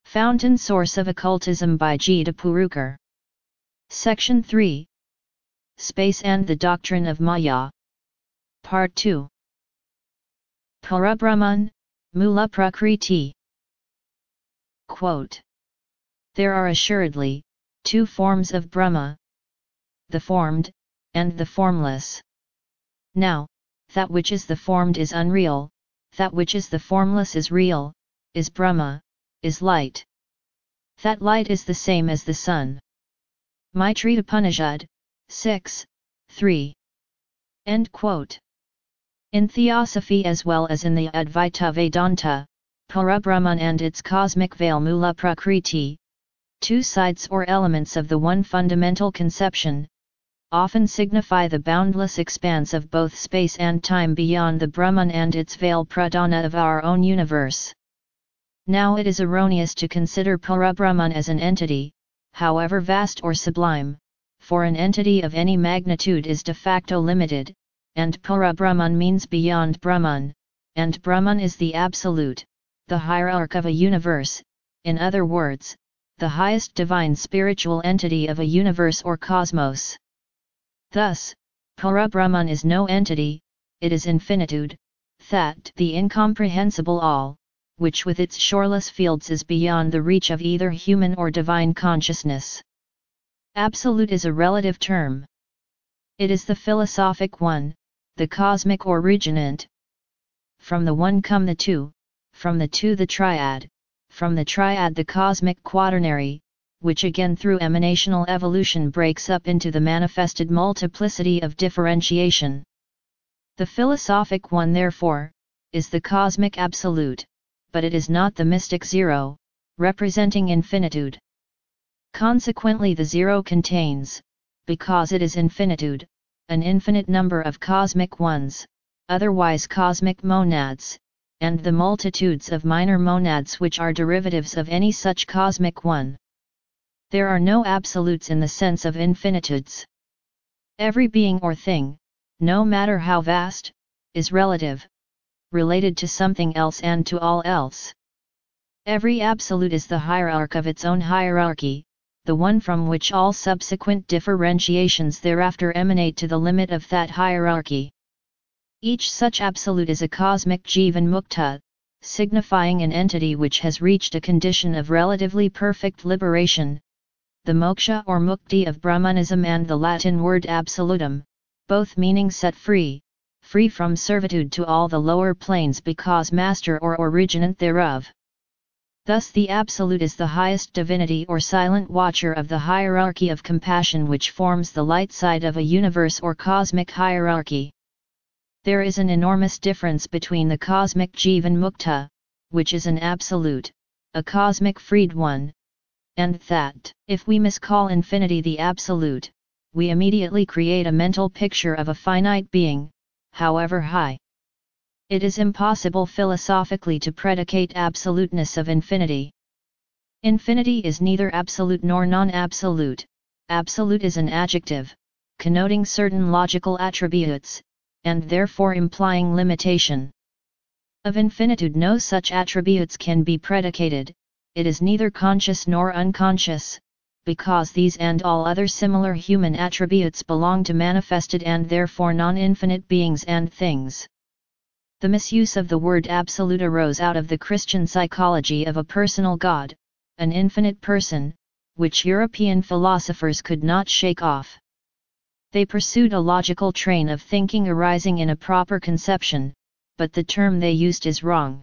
Fountain Source of Occultism by G. de Purukar. Section 3. Space and the Doctrine of Maya. Part 2. Parabrahman, Mula Prakriti. Quote. There are assuredly two forms of Brahma, the formed, and the formless. Now, that which is the formed is unreal, that which is the formless is real, is Brahma, is light. That light is the same as the sun. Maitreya Upanishad, 6, 3. End quote. In Theosophy as well as in the Advaita Vedanta, Parabrahman and its cosmic veil Mula Prakriti, two sides or elements of the one fundamental conception, often signify the boundless expanse of both space and time beyond the Brahman and its veil Pradhana of our own universe. Now it is erroneous to consider Parabrahman as an entity, however vast or sublime, for an entity of any magnitude is de facto limited, and Parabrahman means beyond Brahman, and Brahman is the absolute, the hierarch of a universe, in other words, the highest divine spiritual entity of a universe or cosmos. Thus, Parabrahman is no entity, it is infinitude, that the incomprehensible all, which with its shoreless fields is beyond the reach of either human or divine consciousness. Absolute is a relative term. It is the philosophic one, the cosmic originant. From the one come the two, from the two the triad, from the triad the cosmic quaternary, which again through emanational evolution breaks up into the manifested multiplicity of differentiation. The philosophic one therefore, is the cosmic absolute, but it is not the mystic zero, representing infinitude. Consequently the zero contains, because it is infinitude, an infinite number of cosmic ones, otherwise cosmic monads, and the multitudes of minor monads which are derivatives of any such cosmic one. There are no absolutes in the sense of infinitudes. Every being or thing, no matter how vast, is relative, related to something else and to all else. Every absolute is the hierarch of its own hierarchy, the one from which all subsequent differentiations thereafter emanate to the limit of that hierarchy. Each such absolute is a cosmic Jivan Mukta, signifying an entity which has reached a condition of relatively perfect liberation, the moksha or mukti of Brahmanism and the Latin word absolutum, both meaning set free, free from servitude to all the lower planes because master or originant thereof. Thus the Absolute is the highest divinity or silent watcher of the hierarchy of compassion which forms the light side of a universe or cosmic hierarchy. There is an enormous difference between the cosmic Jivan Mukta, which is an absolute, a cosmic freed one, and that. If we miscall infinity the absolute, we immediately create a mental picture of a finite being, however high. It is impossible philosophically to predicate absoluteness of infinity. Infinity is neither absolute nor non-absolute. Absolute is an adjective, connoting certain logical attributes, and therefore implying limitation. Of infinitude no such attributes can be predicated, it is neither conscious nor unconscious, because these and all other similar human attributes belong to manifested and therefore non-infinite beings and things. The misuse of the word absolute arose out of the Christian psychology of a personal God, an infinite person, which European philosophers could not shake off. They pursued a logical train of thinking arising in a proper conception, but the term they used is wrong.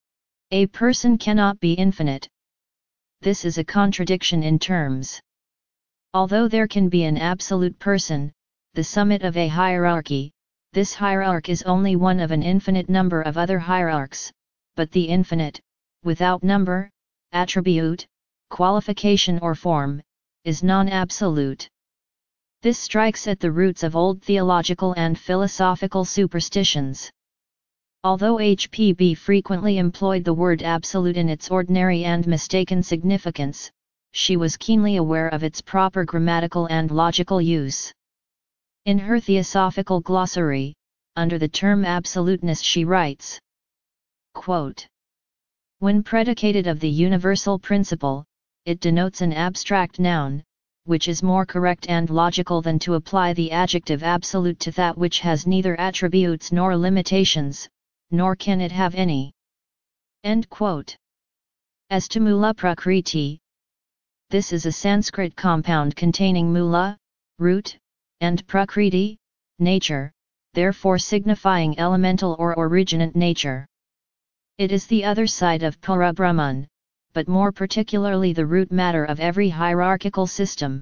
A person cannot be infinite. This is a contradiction in terms. Although there can be an absolute person, the summit of a hierarchy, this hierarch is only one of an infinite number of other hierarchs, but the infinite, without number, attribute, qualification or form, is non-absolute. This strikes at the roots of old theological and philosophical superstitions. Although HPB frequently employed the word absolute in its ordinary and mistaken significance, she was keenly aware of its proper grammatical and logical use. In her Theosophical Glossary, under the term absoluteness she writes, quote, When predicated of the universal principle, it denotes an abstract noun, which is more correct and logical than to apply the adjective absolute to that which has neither attributes nor limitations, nor can it have any. End quote. As to Mula Prakriti, this is a Sanskrit compound containing mula, root, and prakriti, nature, therefore signifying elemental or originate nature. It is the other side of Parabrahman, but more particularly the root matter of every hierarchical system.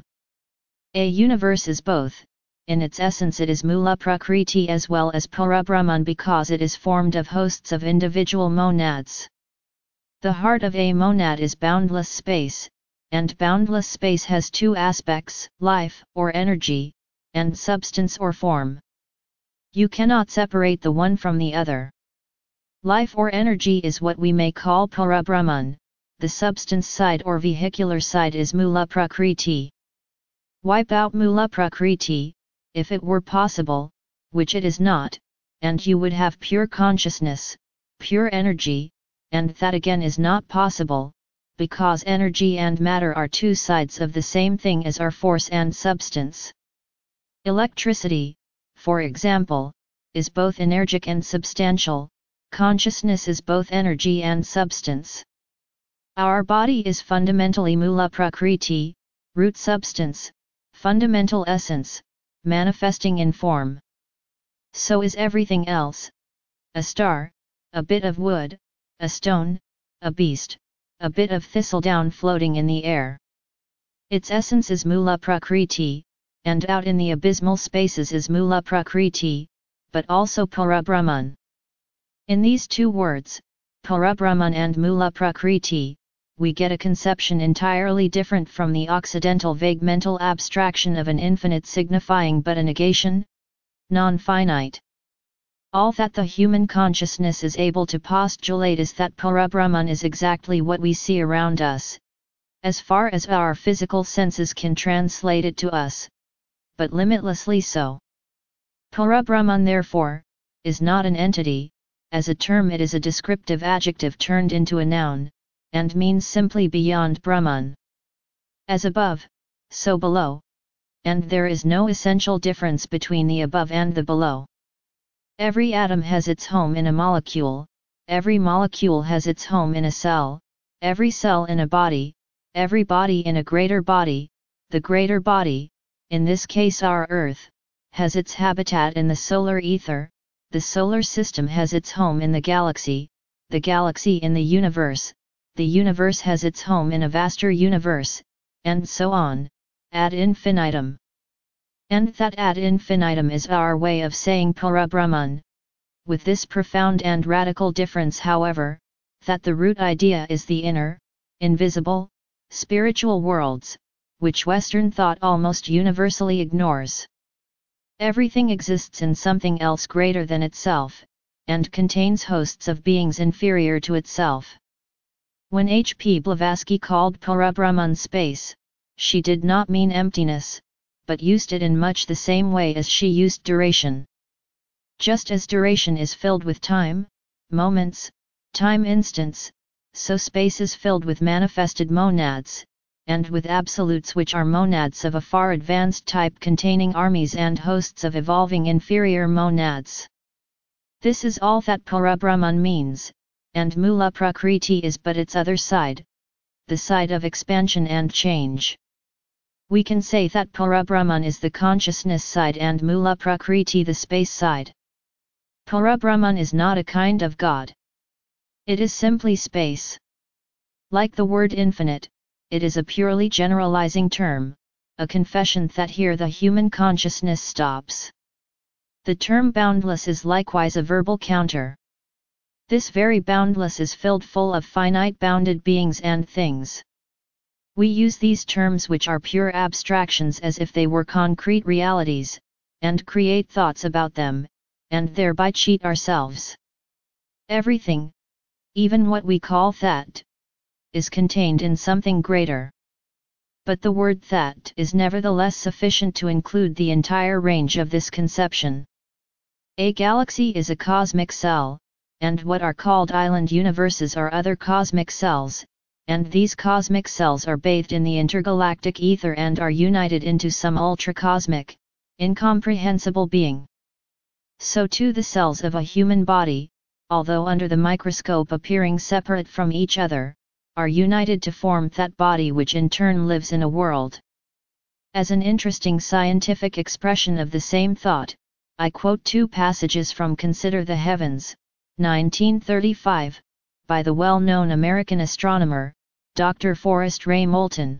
A universe is both. In its essence it is Mula Prakriti as well as Parabrahman because it is formed of hosts of individual monads. The heart of a monad is boundless space, and boundless space has two aspects, life or energy, and substance or form. You cannot separate the one from the other. Life or energy is what we may call Parabrahman, the substance side or vehicular side is Mula Prakriti. Wipe out Mula Prakriti, if it were possible, which it is not, and you would have pure consciousness, pure energy, and that again is not possible, because energy and matter are two sides of the same thing as are force and substance. Electricity, for example, is both energic and substantial, consciousness is both energy and substance. Our body is fundamentally Mula Prakriti, root substance, fundamental essence, manifesting in form. So is everything else: a star, a bit of wood, a stone, a beast, a bit of thistledown floating in the air. Its essence is Mula Prakriti, and out in the abysmal spaces is Mula Prakriti, but also Parabrahman. In these two words, Parabrahman and Mula Prakriti, we get a conception entirely different from the Occidental vague mental abstraction of an infinite signifying but a negation, non-finite. All that the human consciousness is able to postulate is that Parabrahman is exactly what we see around us, as far as our physical senses can translate it to us, but limitlessly so. Parabrahman, therefore, is not an entity. As a term it is a descriptive adjective turned into a noun, and means simply beyond Brahman. As above, so below, and there is no essential difference between the above and the below. Every atom has its home in a molecule, every molecule has its home in a cell, every cell in a body, every body in a greater body, the greater body, in this case our Earth, has its habitat in the solar ether, the solar system has its home in the galaxy in the universe has its home in a vaster universe, and so on, ad infinitum. And that ad infinitum is our way of saying Parabrahman. With this profound and radical difference, however, that the root idea is the inner, invisible, spiritual worlds, which Western thought almost universally ignores. Everything exists in something else greater than itself, and contains hosts of beings inferior to itself. When H. P. Blavatsky called Parabrahman space, she did not mean emptiness, but used it in much the same way as she used duration. Just as duration is filled with time, moments, time instants, so space is filled with manifested monads, and with absolutes which are monads of a far advanced type containing armies and hosts of evolving inferior monads. This is all that Parabrahman means, and Mula Prakriti is but its other side, the side of expansion and change. We can say that Parabrahman is the consciousness side and Mula Prakriti the space side. Parabrahman is not a kind of God. It is simply space. Like the word infinite, it is a purely generalizing term, a confession that here the human consciousness stops. The term boundless is likewise a verbal counter. This very boundless is filled full of finite bounded beings and things. We use these terms which are pure abstractions as if they were concrete realities, and create thoughts about them, and thereby cheat ourselves. Everything, even what we call that, is contained in something greater. But the word that is nevertheless sufficient to include the entire range of this conception. A galaxy is a cosmic cell, and what are called island universes are other cosmic cells, and these cosmic cells are bathed in the intergalactic ether and are united into some ultracosmic, incomprehensible being. So too the cells of a human body, although under the microscope appearing separate from each other, are united to form that body which in turn lives in a world. As an interesting scientific expression of the same thought, I quote two passages from Consider the Heavens, 1935, by the well-known American astronomer, Dr. Forrest Ray Moulton.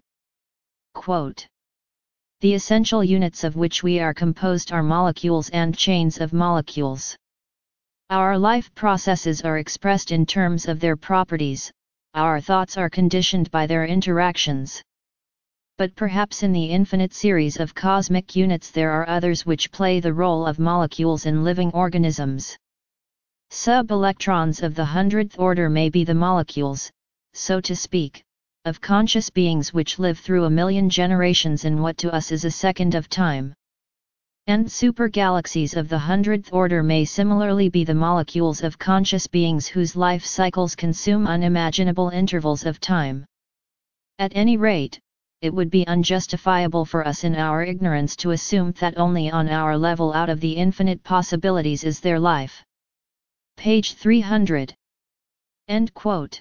Quote, "The essential units of which we are composed are molecules and chains of molecules. Our life processes are expressed in terms of their properties, our thoughts are conditioned by their interactions. But perhaps in the infinite series of cosmic units there are others which play the role of molecules in living organisms. Sub-electrons of the 100th order may be the molecules, so to speak, of conscious beings which live through a million generations in what to us is a second of time. And super-galaxies of the 100th order may similarly be the molecules of conscious beings whose life cycles consume unimaginable intervals of time. At any rate, it would be unjustifiable for us in our ignorance to assume that only on our level out of the infinite possibilities is there life." Page 300. End quote.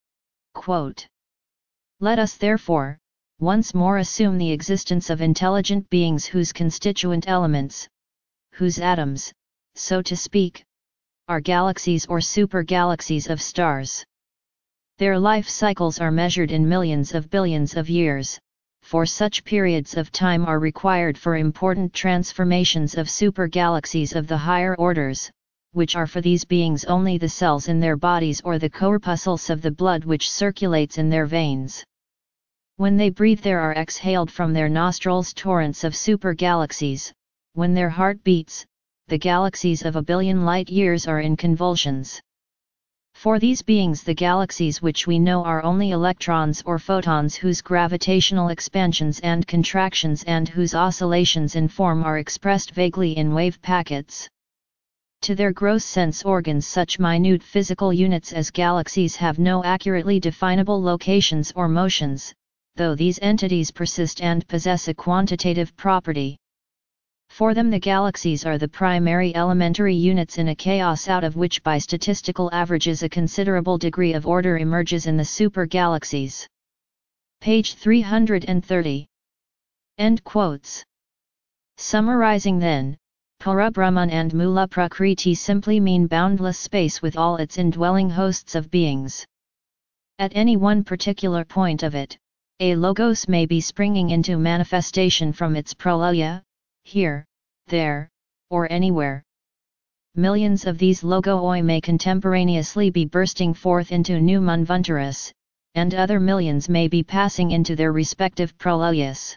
Quote, "Let us therefore, once more assume the existence of intelligent beings whose constituent elements, whose atoms, so to speak, are galaxies or super-galaxies of stars. Their life cycles are measured in millions of billions of years, for such periods of time are required for important transformations of super-galaxies of the higher orders, which are for these beings only the cells in their bodies or the corpuscles of the blood which circulates in their veins. When they breathe there are exhaled from their nostrils torrents of super-galaxies, when their heart beats, the galaxies of a billion light-years are in convulsions. For these beings the galaxies which we know are only electrons or photons whose gravitational expansions and contractions and whose oscillations in form are expressed vaguely in wave packets. To their gross sense organs such minute physical units as galaxies have no accurately definable locations or motions, though these entities persist and possess a quantitative property. For them the galaxies are the primary elementary units in a chaos out of which by statistical averages a considerable degree of order emerges in the super-galaxies." Page 330. End quotes. Summarizing then, Pura Brahman and Mula Prakriti simply mean boundless space with all its indwelling hosts of beings. At any one particular point of it, a logos may be springing into manifestation from its pralaya, here, there, or anywhere. Millions of these logoi may contemporaneously be bursting forth into new manvantaras, and other millions may be passing into their respective pralayas.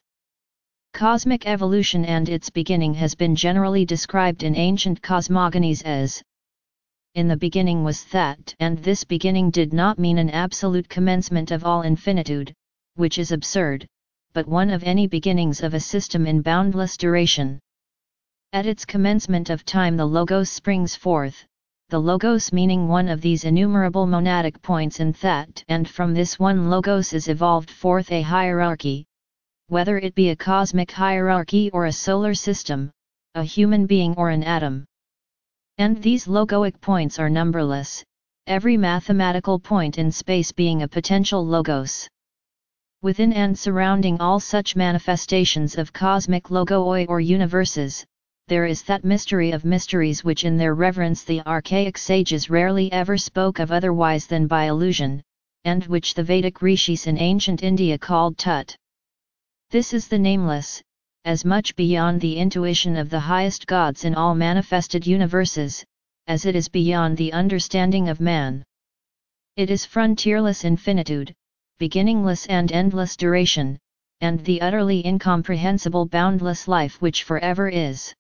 Cosmic evolution and its beginning has been generally described in ancient cosmogonies as "In the beginning was that," and this beginning did not mean an absolute commencement of all infinitude, which is absurd, but one of any beginnings of a system in boundless duration. At its commencement of time the Logos springs forth, the Logos meaning one of these innumerable monadic points in that, and from this one Logos is evolved forth a hierarchy, whether it be a cosmic hierarchy or a solar system, a human being or an atom. And these logoic points are numberless, every mathematical point in space being a potential Logos. Within and surrounding all such manifestations of cosmic logoi or universes, there is that mystery of mysteries which in their reverence the archaic sages rarely ever spoke of otherwise than by allusion, and which the Vedic rishis in ancient India called Tut. This is the nameless, as much beyond the intuition of the highest gods in all manifested universes, as it is beyond the understanding of man. It is frontierless infinitude, beginningless and endless duration, and the utterly incomprehensible boundless life which forever is.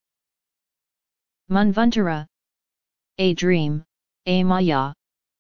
Manvantara. A dream, a maya.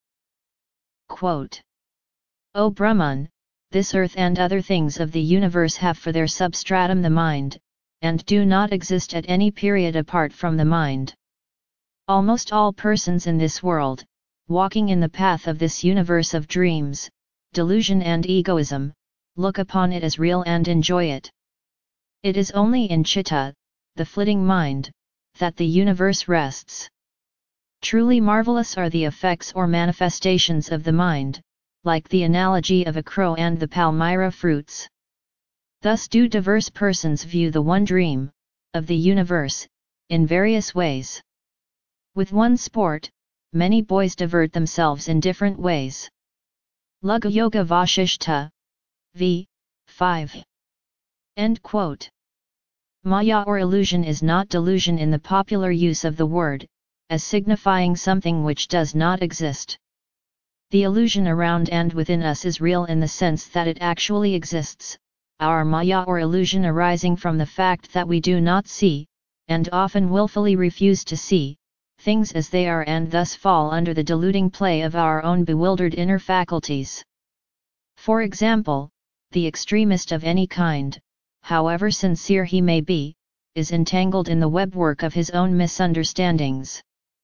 Quote, "O Brahman, this earth and other things of the universe have for their substratum the mind, and do not exist at any period apart from the mind. Almost all persons in this world, walking in the path of this universe of dreams, delusion and egoism, look upon it as real and enjoy it. It is only in Chitta, the flitting mind, that the universe rests. Truly marvelous are the effects or manifestations of the mind, like the analogy of a crow and the palmyra fruits. Thus do diverse persons view the one dream, of the universe, in various ways. With one sport, many boys divert themselves in different ways. Lugha Yoga Vashishta, v. 5. End quote. Maya or illusion is not delusion in the popular use of the word, as signifying something which does not exist. The illusion around and within us is real in the sense that it actually exists, our Maya or illusion arising from the fact that we do not see, and often willfully refuse to see, things as they are and thus fall under the deluding play of our own bewildered inner faculties. For example, the extremist of any kind, however sincere he may be, is entangled in the webwork of his own misunderstandings.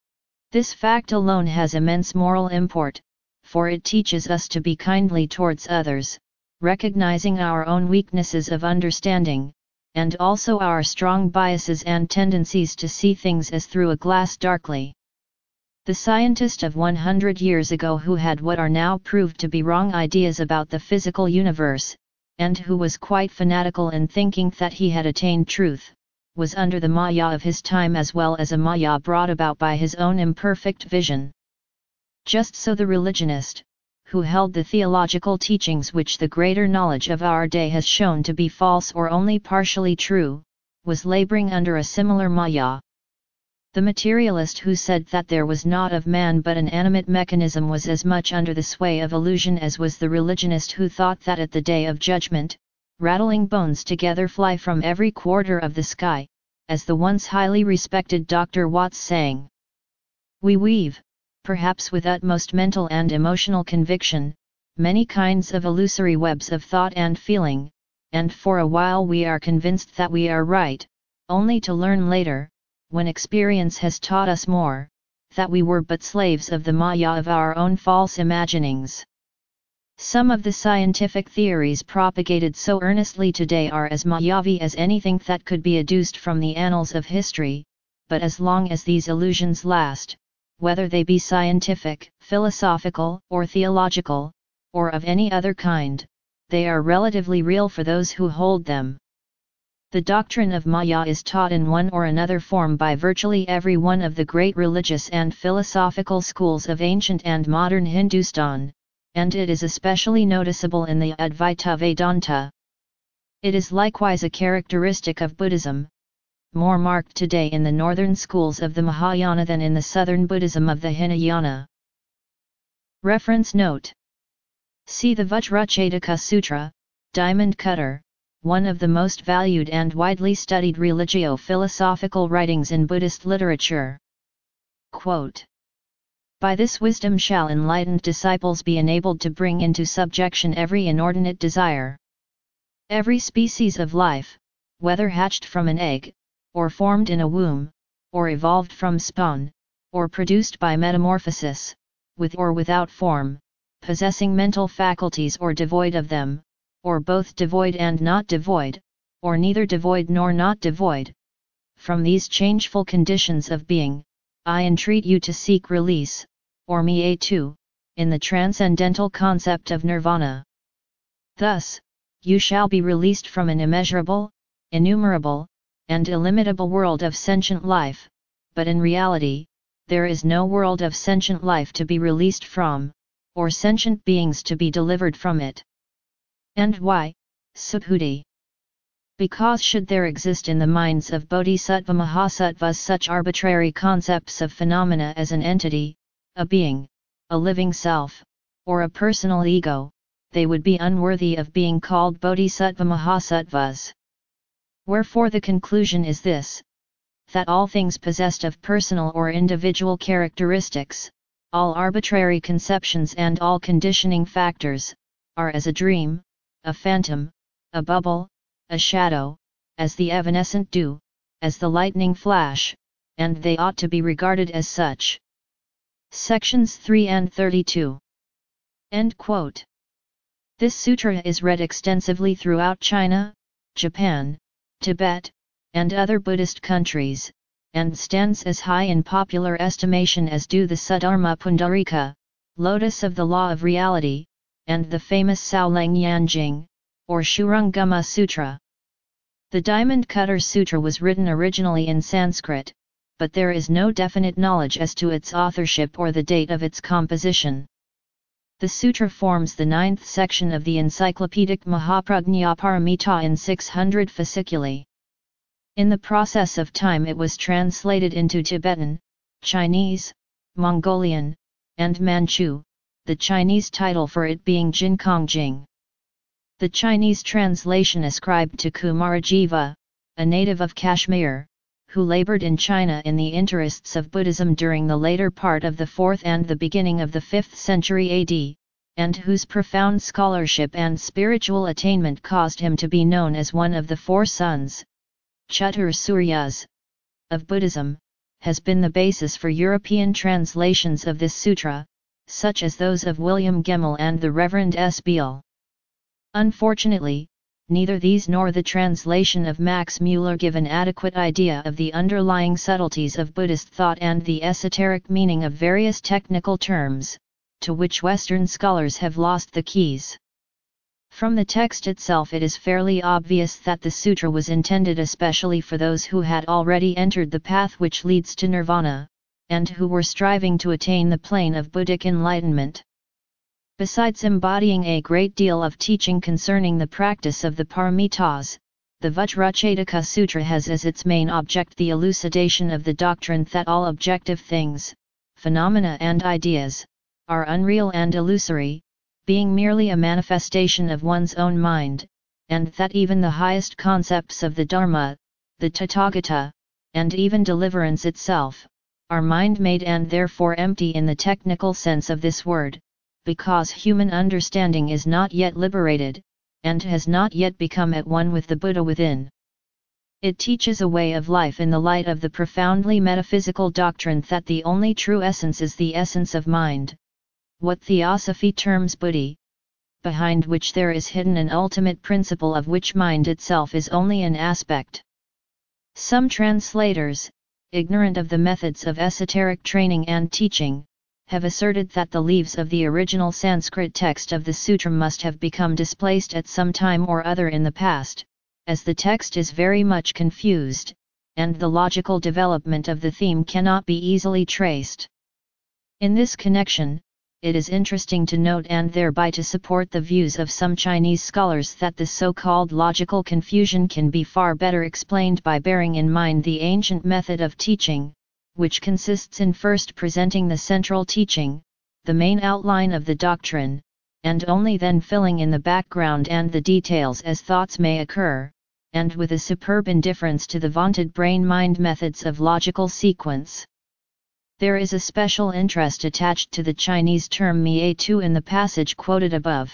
This fact alone has immense moral import, for it teaches us to be kindly towards others, recognizing our own weaknesses of understanding, and also our strong biases and tendencies to see things as through a glass darkly. The scientist of 100 years ago who had what are now proved to be wrong ideas about the physical universe, and who was quite fanatical in thinking that he had attained truth, was under the Maya of his time as well as a Maya brought about by his own imperfect vision. Just so the religionist, who held the theological teachings which the greater knowledge of our day has shown to be false or only partially true, was laboring under a similar Maya. The materialist who said that there was naught of man but an animate mechanism was as much under the sway of illusion as was the religionist who thought that at the day of judgment, rattling bones together fly from every quarter of the sky, as the once highly respected Dr. Watts sang. We weave, perhaps with utmost mental and emotional conviction, many kinds of illusory webs of thought and feeling, and for a while we are convinced that we are right, only to learn later, when experience has taught us more, that we were but slaves of the Maya of our own false imaginings. Some of the scientific theories propagated so earnestly today are as Mayavi as anything that could be adduced from the annals of history, but as long as these illusions last, whether they be scientific, philosophical, or theological, or of any other kind, they are relatively real for those who hold them. The doctrine of Maya is taught in one or another form by virtually every one of the great religious and philosophical schools of ancient and modern Hindustan, and it is especially noticeable in the Advaita Vedanta. It is likewise a characteristic of Buddhism, more marked today in the northern schools of the Mahayana than in the southern Buddhism of the Hinayana. Reference note. See the Vajrachetaka Sutra, Diamond Cutter, one of the most valued and widely studied religio-philosophical writings in Buddhist literature. Quote. By this wisdom shall enlightened disciples be enabled to bring into subjection every inordinate desire. Every species of life, whether hatched from an egg, or formed in a womb, or evolved from spawn, or produced by metamorphosis, with or without form, possessing mental faculties or devoid of them, or both devoid and not devoid, or neither devoid nor not devoid. From these changeful conditions of being, I entreat you to seek release, or me too, in the transcendental concept of nirvana. Thus, you shall be released from an immeasurable, innumerable, and illimitable world of sentient life, but in reality, there is no world of sentient life to be released from, or sentient beings to be delivered from it. And why, Subhuti? Because should there exist in the minds of Bodhisattva Mahasattvas such arbitrary concepts of phenomena as an entity, a being, a living self, or a personal ego, they would be unworthy of being called Bodhisattva Mahasattvas. Wherefore the conclusion is this, that all things possessed of personal or individual characteristics, all arbitrary conceptions and all conditioning factors, are as a dream, a phantom, a bubble, a shadow, as the evanescent dew, as the lightning flash, and they ought to be regarded as such. Sections 3 and 32. End quote. This sutra is read extensively throughout China, Japan, Tibet, and other Buddhist countries, and stands as high in popular estimation as do the Suddharma Pundarika, Lotus of the Law of Reality, and the famous Saolang Yanjing, or Shurangama Sutra. The Diamond Cutter Sutra was written originally in Sanskrit, but there is no definite knowledge as to its authorship or the date of its composition. The sutra forms the 9th section of the encyclopedic Mahaprajñaparamita in 600 fasciculi. In the process of time it was translated into Tibetan, Chinese, Mongolian, and Manchu, the Chinese title for it being Jinkongjing. The Chinese translation ascribed to Kumarajiva, a native of Kashmir, who labored in China in the interests of Buddhism during the later part of the 4th and the beginning of the 5th century AD, and whose profound scholarship and spiritual attainment caused him to be known as one of the 4 sons, Chatur Suryas, of Buddhism, has been the basis for European translations of this sutra, such as those of William Gemmell and the Reverend S. Beale. Unfortunately, neither these nor the translation of Max Mueller give an adequate idea of the underlying subtleties of Buddhist thought and the esoteric meaning of various technical terms, to which Western scholars have lost the keys. From the text itself it is fairly obvious that the sutra was intended especially for those who had already entered the path which leads to nirvana, and who were striving to attain the plane of Buddhic enlightenment. Besides embodying a great deal of teaching concerning the practice of the paramitas, the Vajracchedika Sutra has as its main object the elucidation of the doctrine that all objective things, phenomena and ideas, are unreal and illusory, being merely a manifestation of one's own mind, and that even the highest concepts of the Dharma, the Tathagata, and even deliverance itself, are mind-made and therefore empty in the technical sense of this word, because human understanding is not yet liberated, and has not yet become at one with the Buddha within. It teaches a way of life in the light of the profoundly metaphysical doctrine that the only true essence is the essence of mind, what Theosophy terms Buddhi, behind which there is hidden an ultimate principle of which mind itself is only an aspect. Some translators, ignorant of the methods of esoteric training and teaching, have asserted that the leaves of the original Sanskrit text of the sutra must have become displaced at some time or other in the past, as the text is very much confused, and the logical development of the theme cannot be easily traced. In this connection, it is interesting to note and thereby to support the views of some Chinese scholars that this so-called logical confusion can be far better explained by bearing in mind the ancient method of teaching, which consists in first presenting the central teaching, the main outline of the doctrine, and only then filling in the background and the details as thoughts may occur, and with a superb indifference to the vaunted brain-mind methods of logical sequence. There is a special interest attached to the Chinese term Mie Tu in the passage quoted above.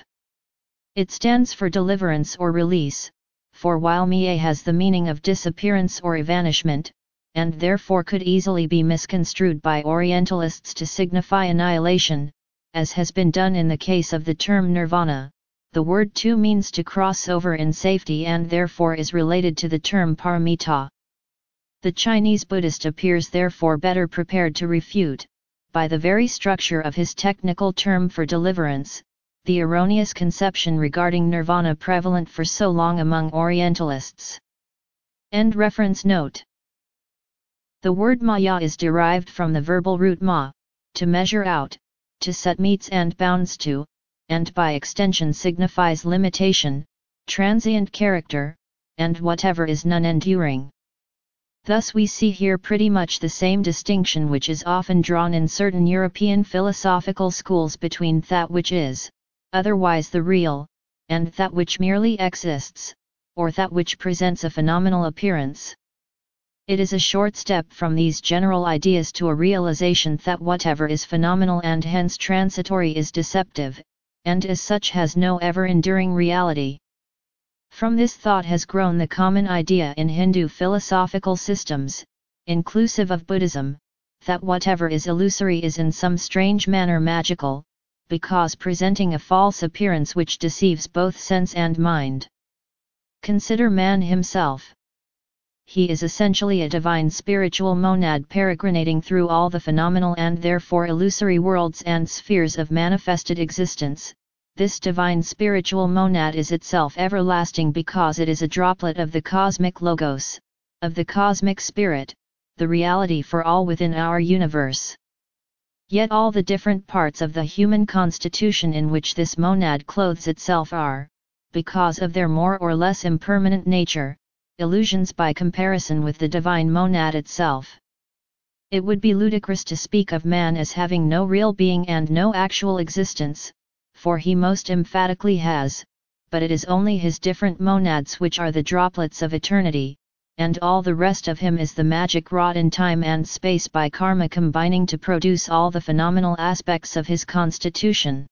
It stands for deliverance or release, for while Mie has the meaning of disappearance or evanishment, and therefore could easily be misconstrued by Orientalists to signify annihilation, as has been done in the case of the term nirvana, the word Tu means to cross over in safety and therefore is related to the term paramita. The Chinese Buddhist appears therefore better prepared to refute, by the very structure of his technical term for deliverance, the erroneous conception regarding nirvana prevalent for so long among Orientalists. End reference note. The word maya is derived from the verbal root ma, to measure out, to set metes and bounds to, and by extension signifies limitation, transient character, and whatever is non-enduring. Thus we see here pretty much the same distinction which is often drawn in certain European philosophical schools between that which is, otherwise the real, and that which merely exists, or that which presents a phenomenal appearance. It is a short step from these general ideas to a realization that whatever is phenomenal and hence transitory is deceptive, and as such has no ever-enduring reality. From this thought has grown the common idea in Hindu philosophical systems, inclusive of Buddhism, that whatever is illusory is in some strange manner magical, because presenting a false appearance which deceives both sense and mind. Consider man himself. He is essentially a divine spiritual monad peregrinating through all the phenomenal and therefore illusory worlds and spheres of manifested existence. This divine spiritual monad is itself everlasting because it is a droplet of the cosmic logos, of the cosmic spirit, the reality for all within our universe. Yet all the different parts of the human constitution in which this monad clothes itself are, because of their more or less impermanent nature, illusions by comparison with the divine monad itself. It would be ludicrous to speak of man as having no real being and no actual existence, for he most emphatically has, but it is only his different monads which are the droplets of eternity, and all the rest of him is the magic wrought in time and space by karma combining to produce all the phenomenal aspects of his constitution.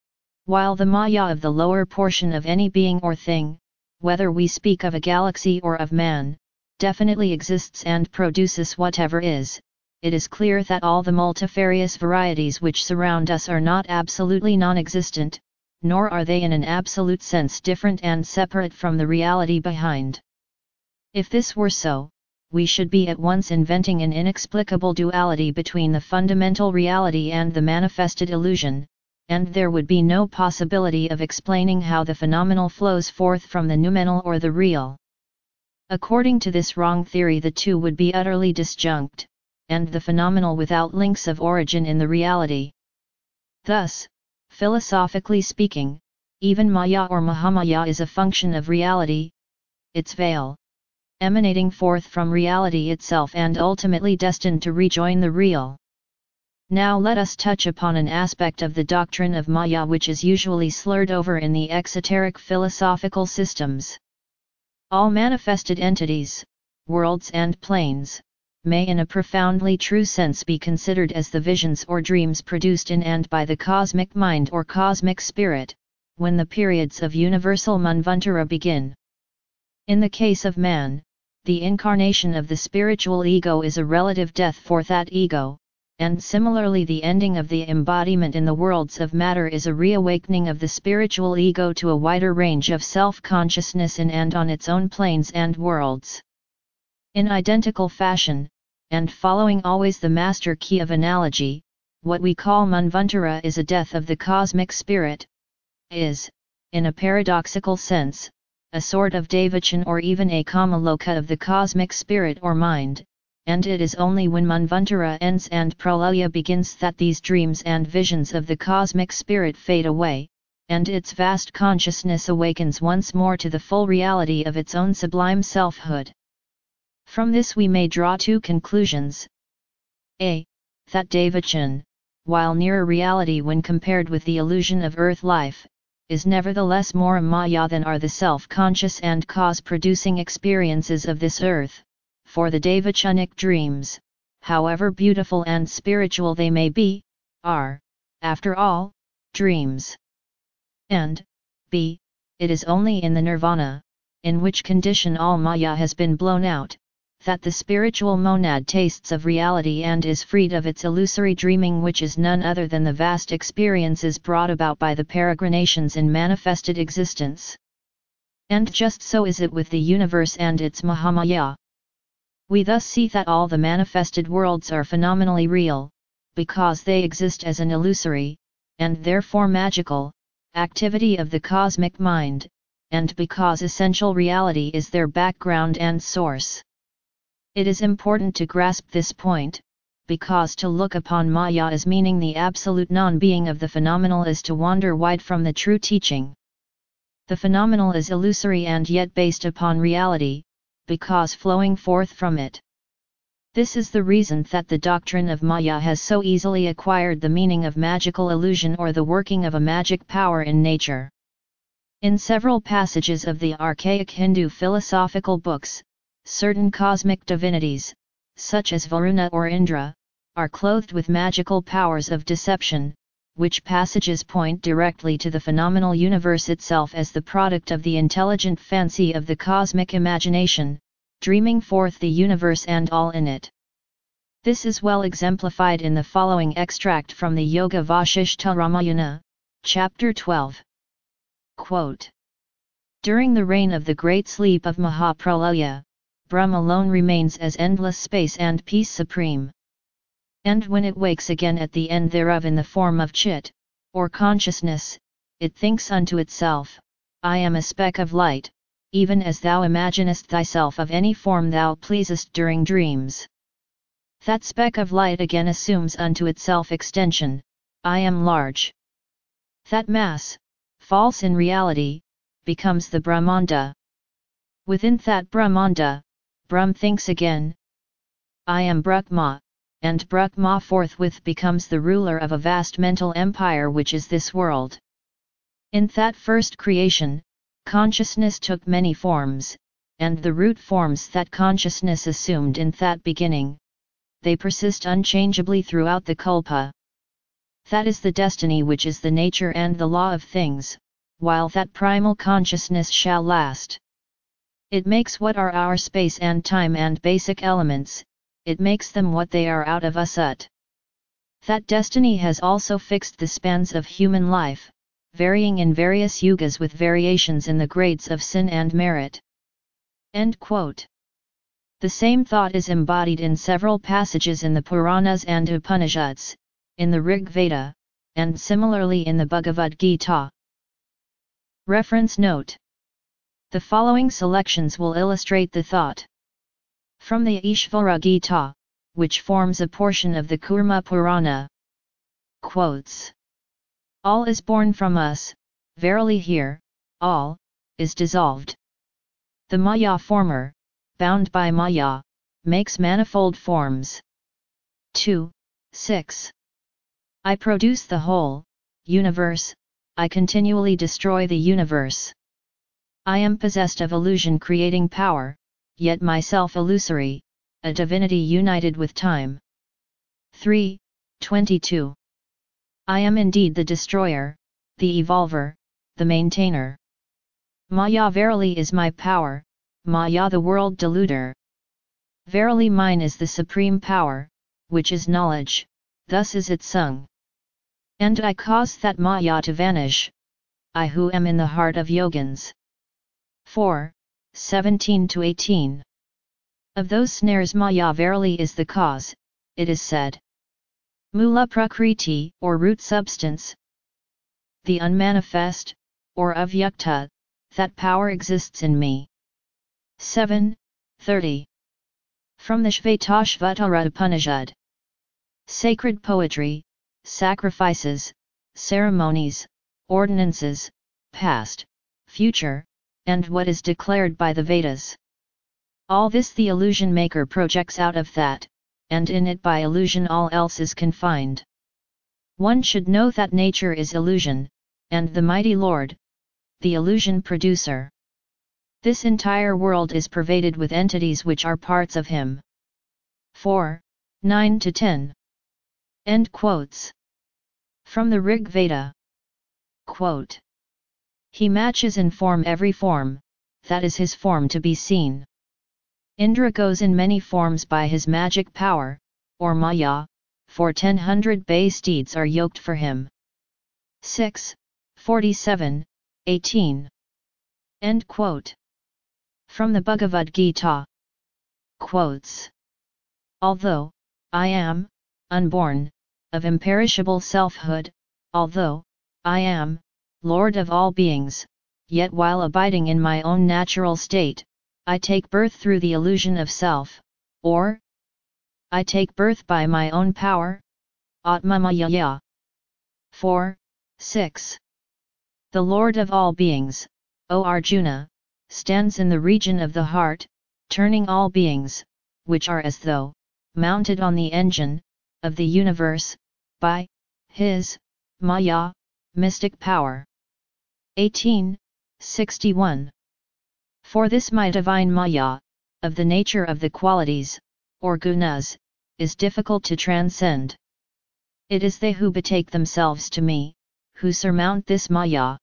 While the maya of the lower portion of any being or thing, whether we speak of a galaxy or of man, definitely exists and produces whatever is, it is clear that all the multifarious varieties which surround us are not absolutely non-existent, nor are they in an absolute sense different and separate from the reality behind. If this were so, we should be at once inventing an inexplicable duality between the fundamental reality and the manifested illusion, and there would be no possibility of explaining how the phenomenal flows forth from the noumenal or the real. According to this wrong theory, the two would be utterly disjunct, and the phenomenal without links of origin in the reality. Thus, philosophically speaking, even Maya or Mahamaya is a function of reality, its veil, emanating forth from reality itself and ultimately destined to rejoin the real. Now let us touch upon an aspect of the doctrine of Maya which is usually slurred over in the exoteric philosophical systems. All manifested entities, worlds and planes, may in a profoundly true sense be considered as the visions or dreams produced in and by the cosmic mind or cosmic spirit, when the periods of universal manvantara begin. In the case of man, the incarnation of the spiritual ego is a relative death for that ego, and similarly the ending of the embodiment in the worlds of matter is a reawakening of the spiritual ego to a wider range of self-consciousness in and on its own planes and worlds. In identical fashion, and following always the master key of analogy, what we call manvantara is a death of the cosmic spirit, is, in a paradoxical sense, a sort of devachan or even a kamaloka of the cosmic spirit or mind, and it is only when manvantara ends and pralaya begins that these dreams and visions of the cosmic spirit fade away, and its vast consciousness awakens once more to the full reality of its own sublime selfhood. From this we may draw two conclusions. A. That devachan, while nearer reality when compared with the illusion of earth life, is nevertheless more a maya than are the self-conscious and cause-producing experiences of this earth, for the devachanic dreams, however beautiful and spiritual they may be, are, after all, dreams. And, B. It is only in the nirvana, in which condition all maya has been blown out, that the spiritual monad tastes of reality and is freed of its illusory dreaming, which is none other than the vast experiences brought about by the peregrinations in manifested existence. And just so is it with the universe and its Mahamaya. We thus see that all the manifested worlds are phenomenally real, because they exist as an illusory, and therefore magical, activity of the cosmic mind, and because essential reality is their background and source. It is important to grasp this point, because to look upon Maya as meaning the absolute non-being of the phenomenal is to wander wide from the true teaching. The phenomenal is illusory and yet based upon reality, because flowing forth from it. This is the reason that the doctrine of Maya has so easily acquired the meaning of magical illusion or the working of a magic power in nature. In several passages of the archaic Hindu philosophical books, certain cosmic divinities, such as Varuna or Indra, are clothed with magical powers of deception, which passages point directly to the phenomenal universe itself as the product of the intelligent fancy of the cosmic imagination, dreaming forth the universe and all in it. This is well exemplified in the following extract from the Yoga Vasishta Ramayana, chapter 12. Quote, during the reign of the great sleep of Mahapralaya, Brahm alone remains as endless space and peace supreme. And when it wakes again at the end thereof in the form of Chit, or consciousness, it thinks unto itself, I am a speck of light, even as thou imaginest thyself of any form thou pleasest during dreams. That speck of light again assumes unto itself extension, I am large. That mass, false in reality, becomes the Brahmanda. Within that Brahmanda, Brahm thinks again, I am Brahma, and Brahma forthwith becomes the ruler of a vast mental empire which is this world. In that first creation, consciousness took many forms, and the root forms that consciousness assumed in that beginning, they persist unchangeably throughout the kalpa. That is the destiny which is the nature and the law of things, while that primal consciousness shall last. It makes what are our space and time and basic elements, it makes them what they are out of us ut. That destiny has also fixed the spans of human life, varying in various yugas with variations in the grades of sin and merit. End quote. The same thought is embodied in several passages in the Puranas and Upanishads, in the Rig Veda, and similarly in the Bhagavad Gita. Reference note. The following selections will illustrate the thought. From the Ishvara Gita, which forms a portion of the Kurma Purana. Quotes. All is born from us, verily here, all, is dissolved. The Maya former, bound by Maya, makes manifold forms. 2, 6. I produce the whole, universe, I continually destroy the universe. I am possessed of illusion creating power, yet myself illusory, a divinity united with time. 3, 22. I am indeed the destroyer, the evolver, the maintainer. Maya verily is my power, Maya the world deluder. Verily mine is the supreme power, which is knowledge, thus is it sung. And I cause that Maya to vanish, I who am in the heart of yogins. 4, 17-18. Of those snares Maya verily is the cause, it is said. Mula Prakriti, or root substance. The unmanifest, or avyakta, that power exists in me. 7, 30. From the Shvetashvatara Upanishad. Sacred poetry, sacrifices, ceremonies, ordinances, past, future, and what is declared by the Vedas. All this the illusion maker projects out of that, and in it by illusion all else is confined. One should know that nature is illusion, and the mighty Lord, the illusion producer. This entire world is pervaded with entities which are parts of him. 4, 9-10. End quotes. From the Rig Veda. Quote. He matches in form every form, that is his form to be seen. Indra goes in many forms by his magic power, or Maya, for 1,000 bay steeds are yoked for him. 6, 47, 18. End quote. From the Bhagavad Gita. Quotes. Although, I am, unborn, of imperishable selfhood, although, I am, Lord of all beings, yet while abiding in my own natural state, I take birth through the illusion of self, or I take birth by my own power, Atma Maya. 4, 6. The Lord of all beings, O Arjuna, stands in the region of the heart, turning all beings, which are as though, mounted on the engine, of the universe, by his Maya, mystic power. 18, 61. For this my divine Maya, of the nature of the qualities, or gunas, is difficult to transcend. It is they who betake themselves to me, who surmount this Maya.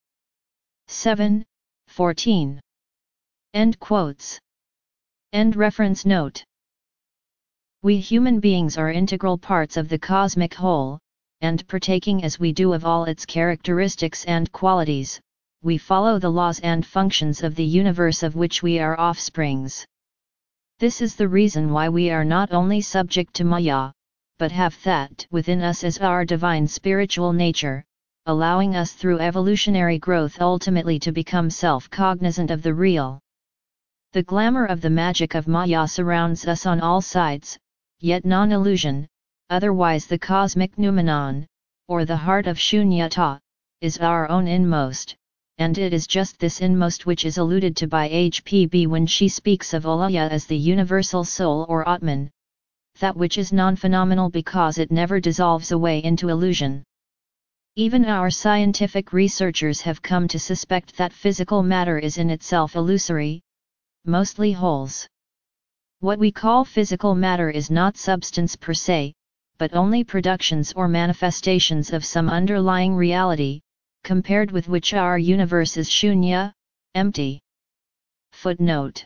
7, 14. End quotes. End reference note. We human beings are integral parts of the cosmic whole, and partaking as we do of all its characteristics and qualities, we follow the laws and functions of the universe of which we are offsprings. This is the reason why we are not only subject to Maya, but have that within us as our divine spiritual nature, allowing us through evolutionary growth ultimately to become self-cognizant of the real. The glamour of the magic of Maya surrounds us on all sides, yet non-illusion, otherwise the cosmic noumenon, or the heart of Shunyata, is our own inmost, and it is just this inmost which is alluded to by HPB when she speaks of Alaya as the universal soul or Atman, that which is non-phenomenal because it never dissolves away into illusion. Even our scientific researchers have come to suspect that physical matter is in itself illusory, mostly holes. What we call physical matter is not substance per se, but only productions or manifestations of some underlying reality, compared with which our universe is shunya, empty. Footnote.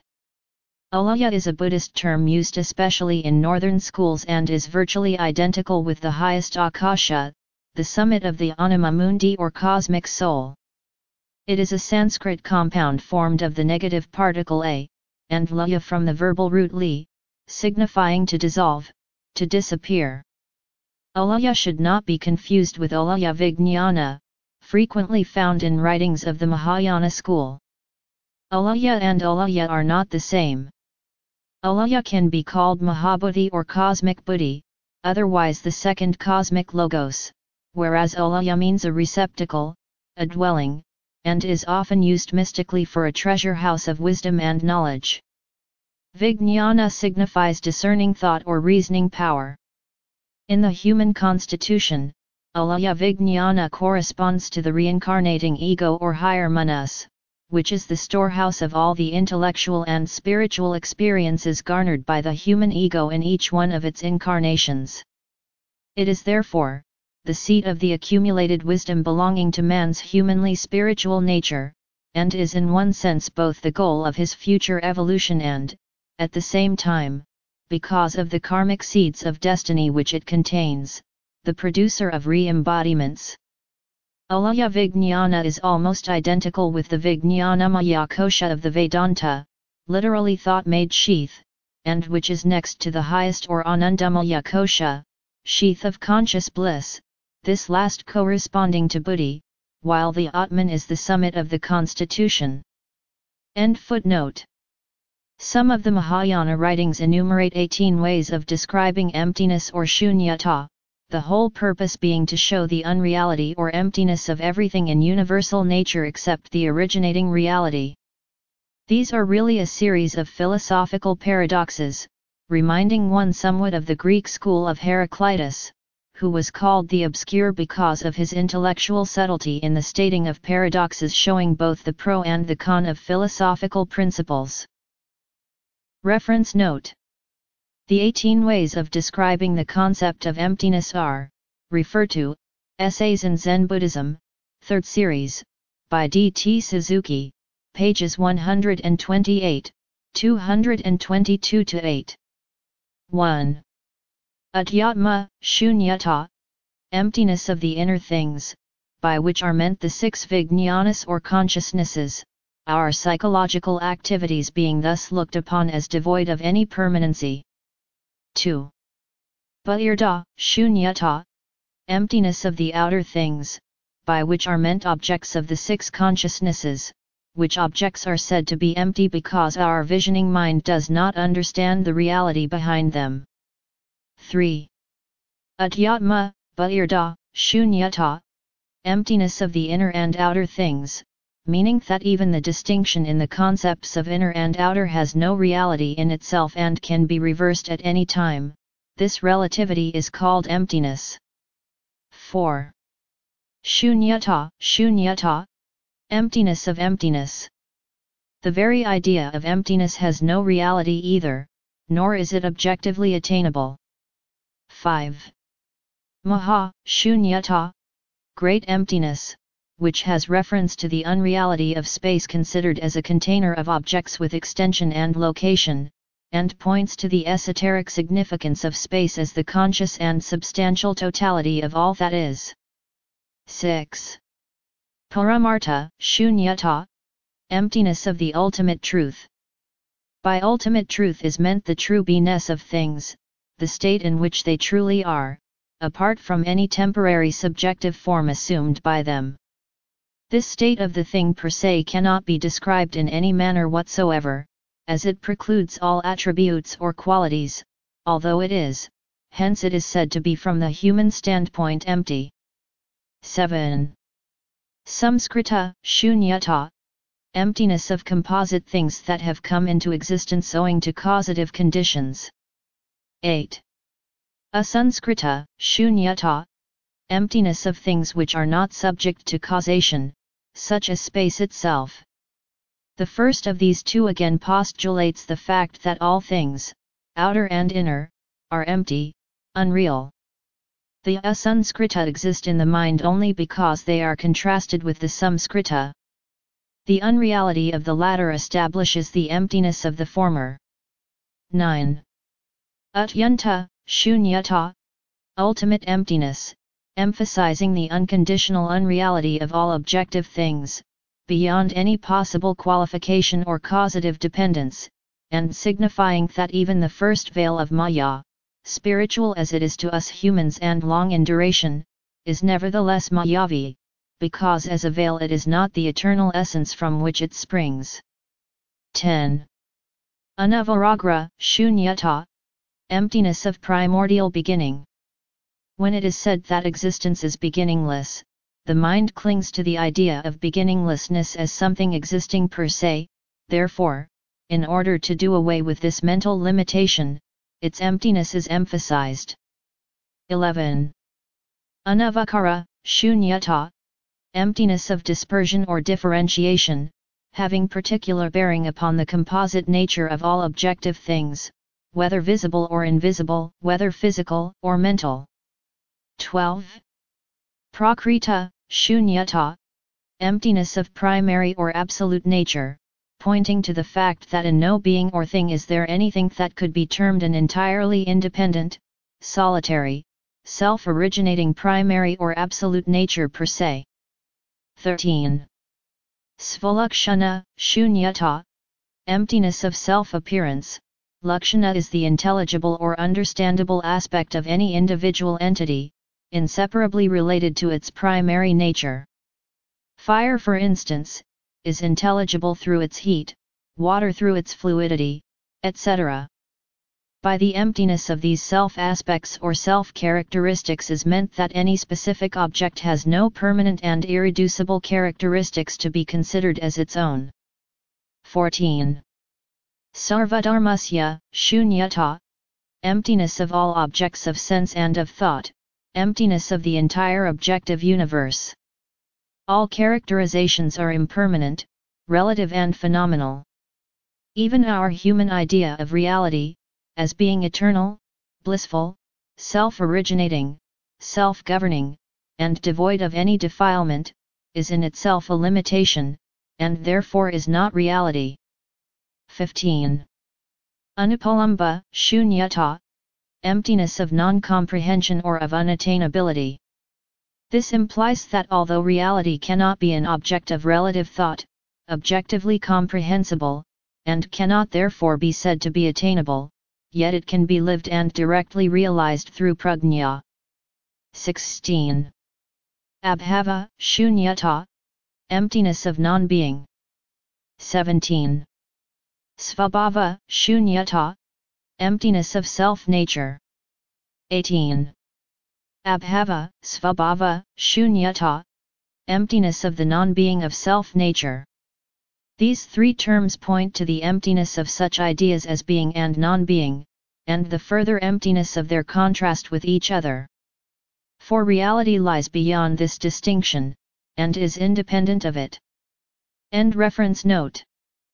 Alaya is a Buddhist term used especially in northern schools and is virtually identical with the highest akasha, the summit of the anima mundi or cosmic soul. It is a Sanskrit compound formed of the negative particle a, and laya from the verbal root li, signifying to dissolve, to disappear. Alaya should not be confused with Alaya Vijnana, frequently found in writings of the Mahayana school. Alaya and Alaya are not the same. Alaya can be called Mahabuddhi or Cosmic Buddhi, otherwise the second cosmic logos, whereas Alaya means a receptacle, a dwelling, and is often used mystically for a treasure house of wisdom and knowledge. Vijnana signifies discerning thought or reasoning power. In the human constitution, Alaya Vijnana corresponds to the reincarnating ego or higher manas, which is the storehouse of all the intellectual and spiritual experiences garnered by the human ego in each one of its incarnations. It is therefore the seat of the accumulated wisdom belonging to man's humanly spiritual nature, and is in one sense both the goal of his future evolution and, at the same time, because of the karmic seeds of destiny which it contains, the producer of re-embodiments. Alaya Vijnana is almost identical with the Vijnanamaya Kosha of the Vedanta, literally thought made sheath, and which is next to the highest or Anandamaya Kosha, sheath of conscious bliss, this last corresponding to Buddhi, while the Atman is the summit of the constitution. End footnote. Some of the Mahayana writings enumerate 18 ways of describing emptiness or shunyata, the whole purpose being to show the unreality or emptiness of everything in universal nature except the originating reality. These are really a series of philosophical paradoxes, reminding one somewhat of the Greek school of Heraclitus, who was called the obscure because of his intellectual subtlety in the stating of paradoxes showing both the pro and the con of philosophical principles. Reference note. The 18 ways of describing the concept of emptiness are, refer to, Essays in Zen Buddhism, 3rd series, by D.T. Suzuki, pages 128, 222-8. 1. Adhyatma, Shunyata, emptiness of the inner things, by which are meant the 6 vijnanas or consciousnesses, our psychological activities being thus looked upon as devoid of any permanency. 2. Bahirda, Shunyata, emptiness of the outer things, by which are meant objects of the 6 consciousnesses, which objects are said to be empty because our visioning mind does not understand the reality behind them. 3. Adhyatma, Bahirda, Shunyata, emptiness of the inner and outer things, meaning that even the distinction in the concepts of inner and outer has no reality in itself and can be reversed at any time. This relativity is called emptiness. 4. Shunyata, Shunyata, emptiness of emptiness. The very idea of emptiness has no reality either, nor is it objectively attainable. 5. Maha, Shunyata, great emptiness, which has reference to the unreality of space considered as a container of objects with extension and location, and points to the esoteric significance of space as the conscious and substantial totality of all that is. 6. Paramartha, Shunyata, emptiness of the ultimate truth. By ultimate truth is meant the true beingness of things, the state in which they truly are, apart from any temporary subjective form assumed by them. This state of the thing per se cannot be described in any manner whatsoever, as it precludes all attributes or qualities, although it is, hence it is said to be from the human standpoint empty. 7. Samskrita, Shunyata, emptiness of composite things that have come into existence owing to causative conditions. 8. Asanskrita, Shunyata, emptiness of things which are not subject to causation, such as space itself. The first of these two again postulates the fact that all things, outer and inner, are empty, unreal. The asanskrita exist in the mind only because they are contrasted with the samskrita. The unreality of the latter establishes the emptiness of the former. 9. Atyanta, Shunyata, ultimate emptiness, emphasizing the unconditional unreality of all objective things, beyond any possible qualification or causative dependence, and signifying that even the first veil of Maya, spiritual as it is to us humans and long in duration, is nevertheless Mayavi, because as a veil it is not the eternal essence from which it springs. 10. Anavaragra, Shunyata, emptiness of primordial beginning. When it is said that existence is beginningless, the mind clings to the idea of beginninglessness as something existing per se, therefore, in order to do away with this mental limitation, its emptiness is emphasized. 11. Anavakara, Shunyata, emptiness of dispersion or differentiation, having particular bearing upon the composite nature of all objective things, whether visible or invisible, whether physical or mental. 12. Prakrita, Shunyata, emptiness of primary or absolute nature, pointing to the fact that in no being or thing is there anything that could be termed an entirely independent, solitary, self-originating primary or absolute nature per se. 13. Svalakshana, Shunyata, emptiness of self-appearance. Lakshana is the intelligible or understandable aspect of any individual entity, inseparably related to its primary nature. Fire, for instance, is intelligible through its heat, water through its fluidity, etc. By the emptiness of these self-aspects or self-characteristics is meant that any specific object has no permanent and irreducible characteristics to be considered as its own. 14. Sarvadharmasya, Shunyata, emptiness of all objects of sense and of thought, emptiness of the entire objective universe. All characterizations are impermanent, relative and phenomenal. Even our human idea of reality, as being eternal, blissful, self-originating, self-governing, and devoid of any defilement, is in itself a limitation, and therefore is not reality. 15. Anupalamba, Shunyata, emptiness of non-comprehension or of unattainability. This implies that although reality cannot be an object of relative thought, objectively comprehensible, and cannot therefore be said to be attainable, yet it can be lived and directly realized through prajna. 16. Abhava, Shunyata, emptiness of non-being. 17. Svabhava, Shunyata, emptiness of self-nature. 18. Abhava, Svabhava, Shunyata, emptiness of the non-being of self-nature. These three terms point to the emptiness of such ideas as being and non-being, and the further emptiness of their contrast with each other. For reality lies beyond this distinction, and is independent of it. End reference note.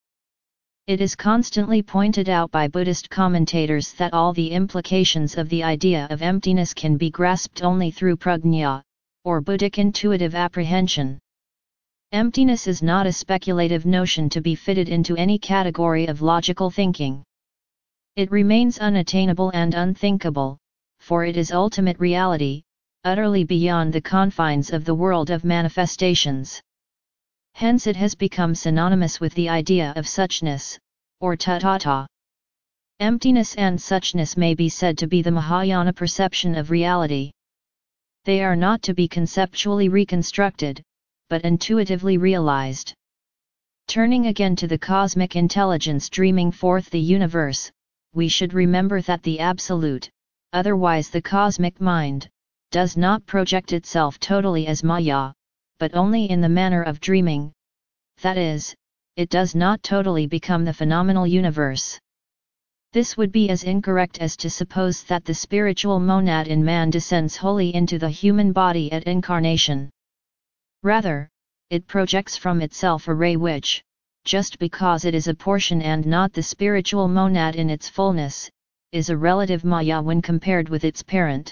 It is constantly pointed out by Buddhist commentators that all the implications of the idea of emptiness can be grasped only through prajna, or Buddhic intuitive apprehension. Emptiness is not a speculative notion to be fitted into any category of logical thinking. It remains unattainable and unthinkable, for it is ultimate reality, utterly beyond the confines of the world of manifestations. Hence it has become synonymous with the idea of suchness, or tathata. Emptiness and suchness may be said to be the Mahayana perception of reality. They are not to be conceptually reconstructed, but intuitively realized. Turning again to the cosmic intelligence dreaming forth the universe, we should remember that the Absolute, otherwise the cosmic mind, does not project itself totally as Maya, but only in the manner of dreaming, that is, it does not totally become the phenomenal universe. This would be as incorrect as to suppose that the spiritual monad in man descends wholly into the human body at incarnation. Rather, it projects from itself a ray which, just because it is a portion and not the spiritual monad in its fullness, is a relative Maya when compared with its parent.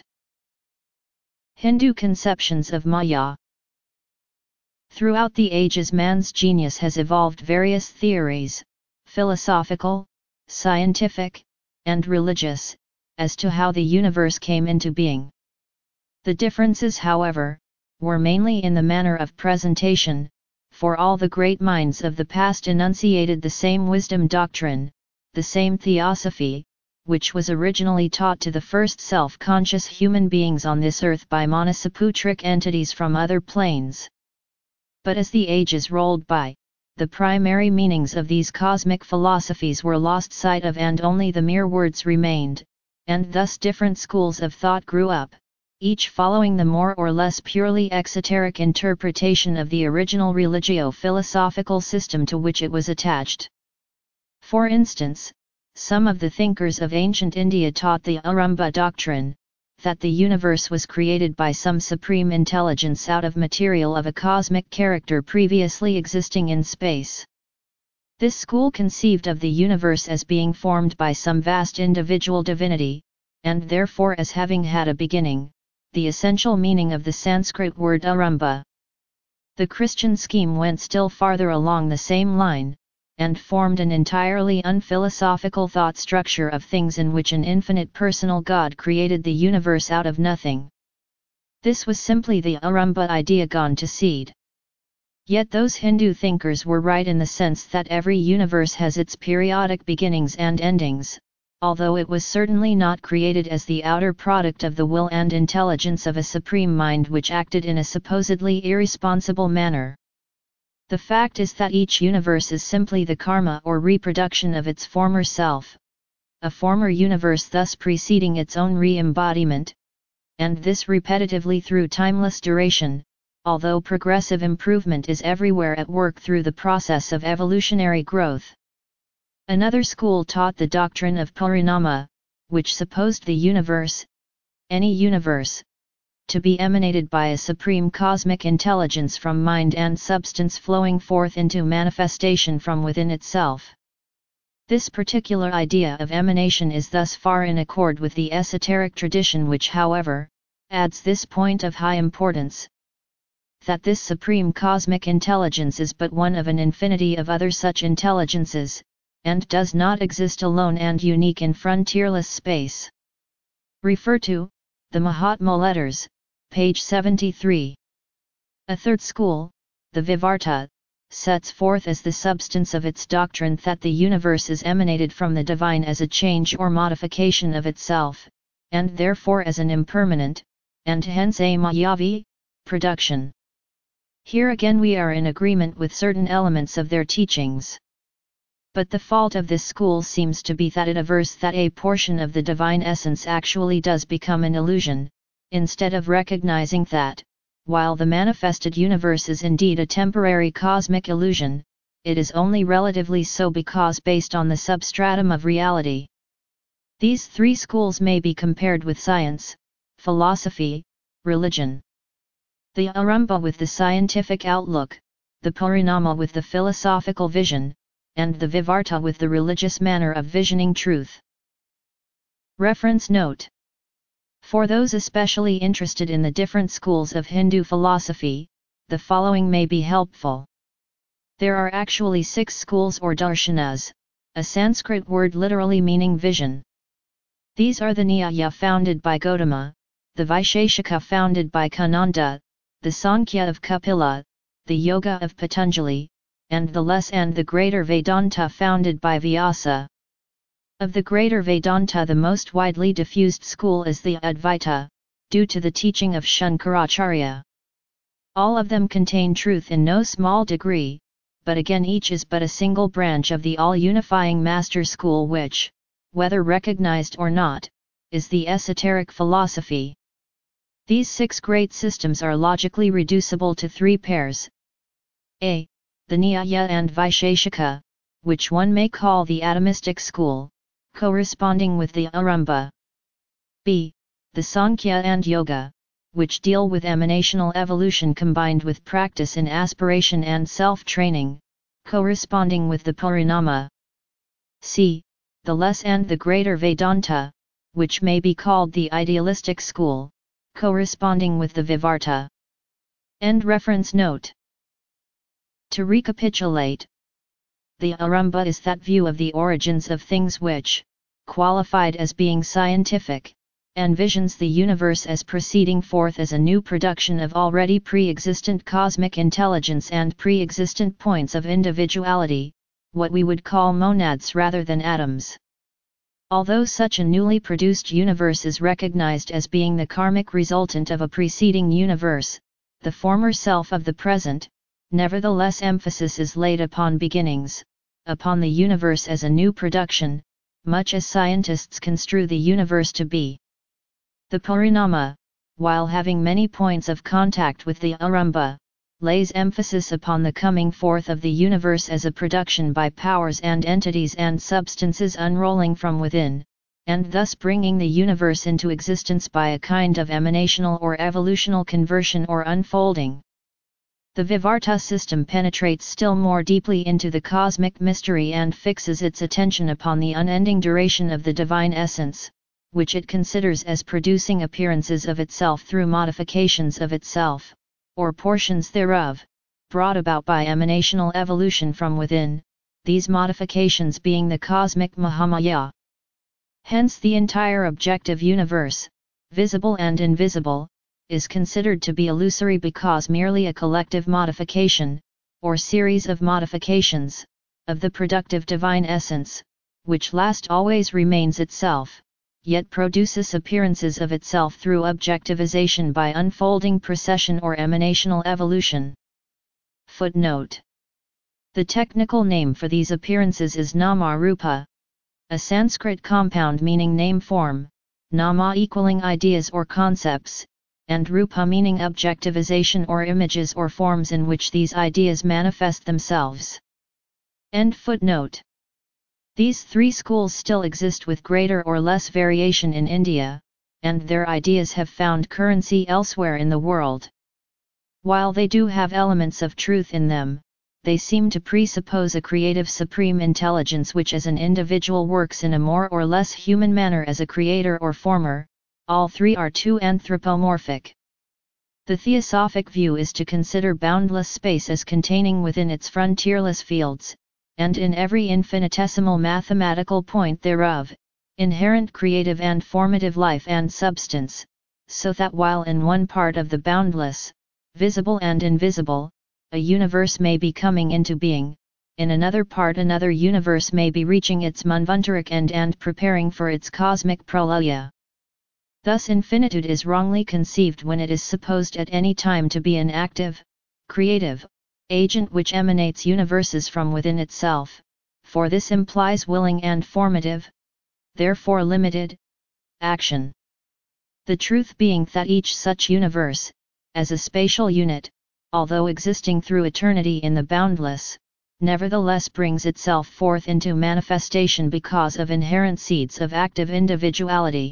Hindu conceptions of Maya. Throughout the ages, man's genius has evolved various theories, philosophical, scientific, and religious, as to how the universe came into being. The differences, however, were mainly in the manner of presentation, for all the great minds of the past enunciated the same wisdom doctrine, the same theosophy, which was originally taught to the first self-conscious human beings on this earth by monosaputric entities from other planes. But as the ages rolled by, the primary meanings of these cosmic philosophies were lost sight of and only the mere words remained, and thus different schools of thought grew up, each following the more or less purely exoteric interpretation of the original religio-philosophical system to which it was attached. For instance, some of the thinkers of ancient India taught the Arambha doctrine, that the universe was created by some supreme intelligence out of material of a cosmic character previously existing in space. This school conceived of the universe as being formed by some vast individual divinity, and therefore as having had a beginning, the essential meaning of the Sanskrit word Arambha. The Christian scheme went still farther along the same line, and formed an entirely unphilosophical thought structure of things in which an infinite personal God created the universe out of nothing. This was simply the Arambha idea gone to seed. Yet those Hindu thinkers were right in the sense that every universe has its periodic beginnings and endings, although it was certainly not created as the outer product of the will and intelligence of a supreme mind which acted in a supposedly irresponsible manner. The fact is that each universe is simply the karma or reproduction of its former self, a former universe thus preceding its own re-embodiment, and this repetitively through timeless duration, although progressive improvement is everywhere at work through the process of evolutionary growth. Another school taught the doctrine of Parinama, which supposed the universe, any universe, to be emanated by a supreme cosmic intelligence from mind and substance flowing forth into manifestation from within itself. This particular idea of emanation is thus far in accord with the esoteric tradition which, however, adds this point of high importance, that this supreme cosmic intelligence is but one of an infinity of other such intelligences, and does not exist alone and unique in frontierless space. Refer to the Mahatma Letters, page 73. A third school, the Vivarta, sets forth as the substance of its doctrine that the universe is emanated from the divine as a change or modification of itself, and therefore as an impermanent, and hence a Mayavi, production. Here again we are in agreement with certain elements of their teachings. But the fault of this school seems to be that it avers that a portion of the divine essence actually does become an illusion, instead of recognizing that, while the manifested universe is indeed a temporary cosmic illusion, it is only relatively so because based on the substratum of reality. These three schools may be compared with science, philosophy, religion. The Arambha with the scientific outlook, the Parinama with the philosophical vision, and the Vivarta with the religious manner of visioning truth. Reference note. For those especially interested in the different schools of Hindu philosophy, the following may be helpful. There are actually 6 schools or darshanas, a Sanskrit word literally meaning vision. These are the Nyaya founded by Gautama, the Vaisheshika founded by Kananda, the Sankhya of Kapila, the Yoga of Patanjali, and the less and the greater Vedanta founded by Vyasa. Of the greater Vedanta, the most widely diffused school is the Advaita, due to the teaching of Shankaracharya. All of them contain truth in no small degree, but again each is but a single branch of the all-unifying master school which, whether recognized or not, is the esoteric philosophy. These 6 great systems are logically reducible to 3 pairs. A. The Nyaya and Vaisheshika, which one may call the atomistic school, corresponding with the Arambha. B. The Sankhya and Yoga, which deal with emanational evolution combined with practice in aspiration and self-training, corresponding with the Parinama. C. The less and the greater Vedanta, which may be called the idealistic school, corresponding with the Vivarta. End reference note. To recapitulate, the Arambha is that view of the origins of things which, qualified as being scientific, envisions the universe as proceeding forth as a new production of already pre-existent cosmic intelligence and pre-existent points of individuality, what we would call monads rather than atoms. Although such a newly produced universe is recognized as being the karmic resultant of a preceding universe, the former self of the present, nevertheless emphasis is laid upon beginnings, upon the universe as a new production, much as scientists construe the universe to be. The Parinama, while having many points of contact with the Arambha, lays emphasis upon the coming forth of the universe as a production by powers and entities and substances unrolling from within, and thus bringing the universe into existence by a kind of emanational or evolutional conversion or unfolding. The Vivarta system penetrates still more deeply into the cosmic mystery and fixes its attention upon the unending duration of the divine essence, which it considers as producing appearances of itself through modifications of itself, or portions thereof, brought about by emanational evolution from within, these modifications being the cosmic Mahamaya. Hence the entire objective universe, visible and invisible, is considered to be illusory because merely a collective modification, or series of modifications, of the productive divine essence, which last always remains itself, yet produces appearances of itself through objectivization by unfolding procession or emanational evolution. Footnote. The technical name for these appearances is Nama-rupa, a Sanskrit compound meaning name form, Nama equaling ideas or concepts, and Rupa meaning objectivization or images or forms in which these ideas manifest themselves. End footnote. These 3 schools still exist with greater or less variation in India, and their ideas have found currency elsewhere in the world. While they do have elements of truth in them, they seem to presuppose a creative supreme intelligence which as an individual works in a more or less human manner as a creator or former. All 3 are too anthropomorphic. The theosophic view is to consider boundless space as containing within its frontierless fields, and in every infinitesimal mathematical point thereof, inherent creative and formative life and substance, so that while in one part of the boundless, visible and invisible, a universe may be coming into being, in another part another universe may be reaching its manvantaric end and preparing for its cosmic pralaya. Thus infinitude is wrongly conceived when it is supposed at any time to be an active, creative, agent which emanates universes from within itself, for this implies willing and formative, therefore limited, action. The truth being that each such universe, as a spatial unit, although existing through eternity in the boundless, nevertheless brings itself forth into manifestation because of inherent seeds of active individuality.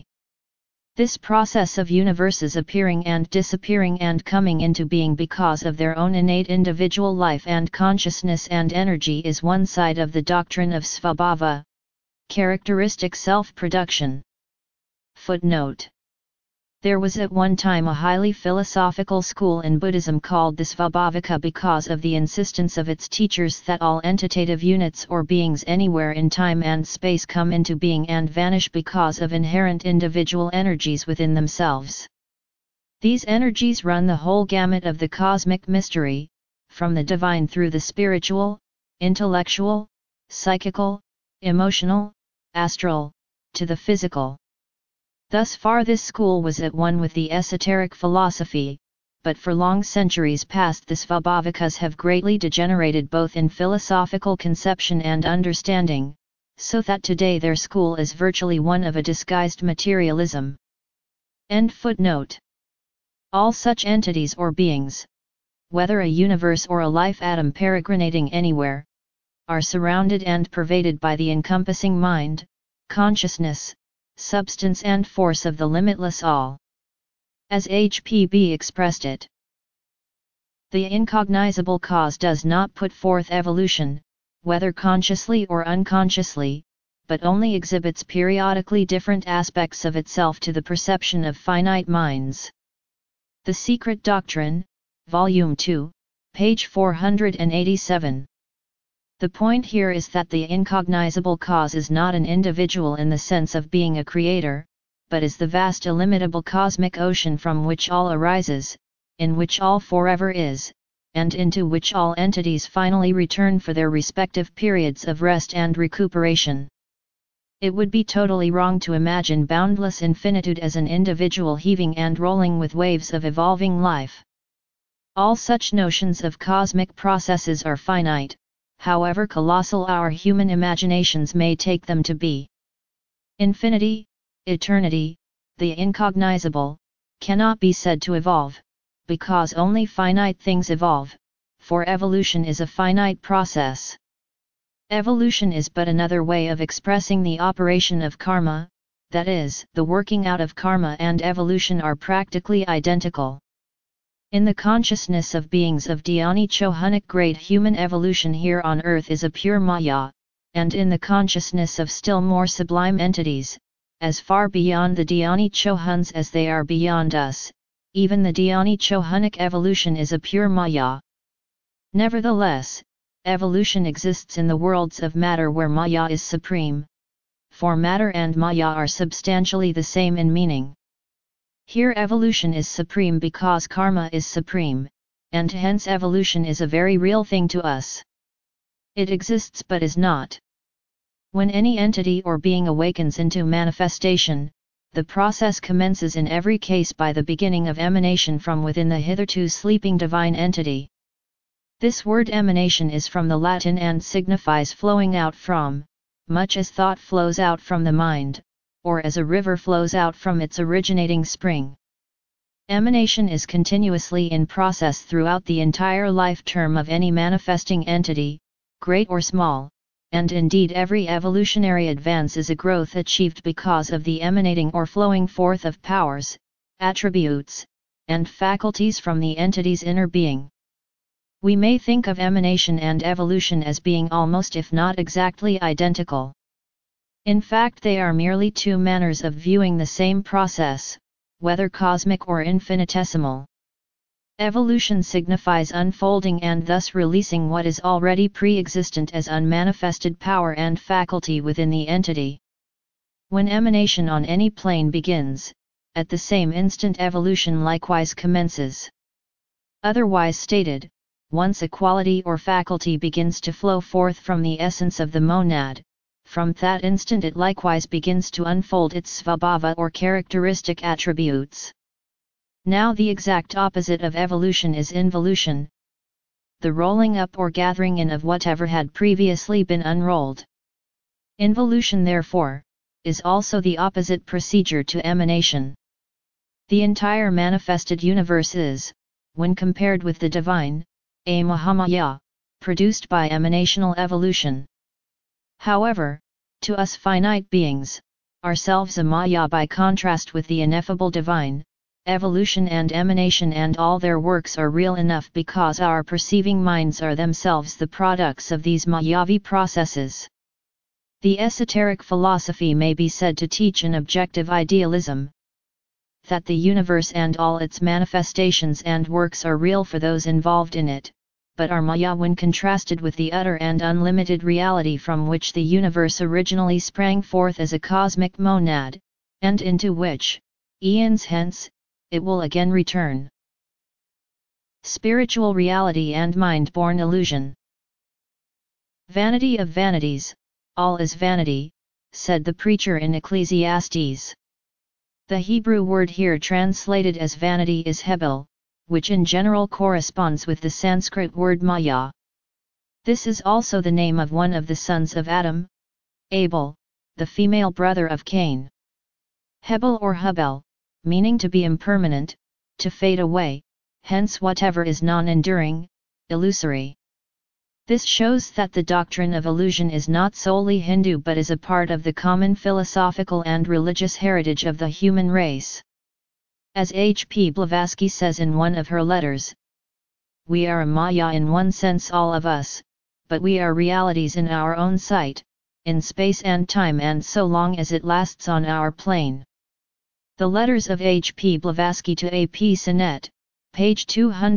This process of universes appearing and disappearing and coming into being because of their own innate individual life and consciousness and energy is one side of the doctrine of Svabhava, characteristic self-production. Footnote. There was at one time a highly philosophical school in Buddhism called the Svabhavika because of the insistence of its teachers that all entitative units or beings anywhere in time and space come into being and vanish because of inherent individual energies within themselves. These energies run the whole gamut of the cosmic mystery, from the divine through the spiritual, intellectual, psychical, emotional, astral, to the physical. Thus far this school was at one with the esoteric philosophy, but for long centuries past the Svabhavikas have greatly degenerated both in philosophical conception and understanding, so that today their school is virtually one of a disguised materialism. End footnote. All such entities or beings, whether a universe or a life atom peregrinating anywhere, are surrounded and pervaded by the encompassing mind, consciousness, substance and force of the limitless all. As H.P.B. expressed it, the incognizable cause does not put forth evolution, whether consciously or unconsciously, but only exhibits periodically different aspects of itself to the perception of finite minds. The Secret Doctrine, Volume 2, page 487. The point here is that the incognizable cause is not an individual in the sense of being a creator, but is the vast illimitable cosmic ocean from which all arises, in which all forever is, and into which all entities finally return for their respective periods of rest and recuperation. It would be totally wrong to imagine boundless infinitude as an individual heaving and rolling with waves of evolving life. All such notions of cosmic processes are finite, however colossal our human imaginations may take them to be. Infinity, eternity, the incognizable, cannot be said to evolve, because only finite things evolve, for evolution is a finite process. Evolution is but another way of expressing the operation of karma, that is, the working out of karma and evolution are practically identical. In the consciousness of beings of Dhyani Chohanik great human evolution here on earth is a pure maya, and in the consciousness of still more sublime entities, as far beyond the Dhyani Chohans as they are beyond us, even the Dhyani Chohanik evolution is a pure maya. Nevertheless, evolution exists in the worlds of matter where maya is supreme, for matter and maya are substantially the same in meaning. Here evolution is supreme because karma is supreme, and hence evolution is a very real thing to us. It exists but is not. When any entity or being awakens into manifestation, the process commences in every case by the beginning of emanation from within the hitherto sleeping divine entity. This word emanation is from the Latin and signifies flowing out from, much as thought flows out from the mind, or as a river flows out from its originating spring. Emanation is continuously in process throughout the entire life term of any manifesting entity, great or small, and indeed every evolutionary advance is a growth achieved because of the emanating or flowing forth of powers, attributes, and faculties from the entity's inner being. We may think of emanation and evolution as being almost if not exactly identical. In fact they are merely two manners of viewing the same process, whether cosmic or infinitesimal. Evolution signifies unfolding and thus releasing what is already pre-existent as unmanifested power and faculty within the entity. When emanation on any plane begins, at the same instant evolution likewise commences. Otherwise stated, once a quality or faculty begins to flow forth from the essence of the monad, from that instant it likewise begins to unfold its svabhava or characteristic attributes. Now the exact opposite of evolution is involution, the rolling up or gathering in of whatever had previously been unrolled. Involution therefore, is also the opposite procedure to emanation. The entire manifested universe is, when compared with the divine, a Mahamaya, produced by emanational evolution. However, to us finite beings, ourselves a Maya by contrast with the ineffable divine, evolution and emanation and all their works are real enough because our perceiving minds are themselves the products of these Mayavi processes. The esoteric philosophy may be said to teach an objective idealism. that the universe and all its manifestations and works are real for those involved in it, but are Maya when contrasted with the utter and unlimited reality from which the universe originally sprang forth as a cosmic monad, and into which, eons hence, it will again return. Spiritual reality and mind-born illusion. Vanity of vanities, all is vanity, said the preacher in Ecclesiastes. The Hebrew word here translated as vanity is hebel, which in general corresponds with the Sanskrit word maya. This is also the name of one of the sons of Adam, Abel, the female brother of Cain. Hebel or Hubel, meaning to be impermanent, to fade away, hence whatever is non-enduring, illusory. This shows that the doctrine of illusion is not solely Hindu but is a part of the common philosophical and religious heritage of the human race. As H. P. Blavatsky says in one of her letters, "We are a Maya in one sense all of us, but we are realities in our own sight, in space and time and so long as it lasts on our plane." The letters of H. P. Blavatsky to A. P. Sinnett, page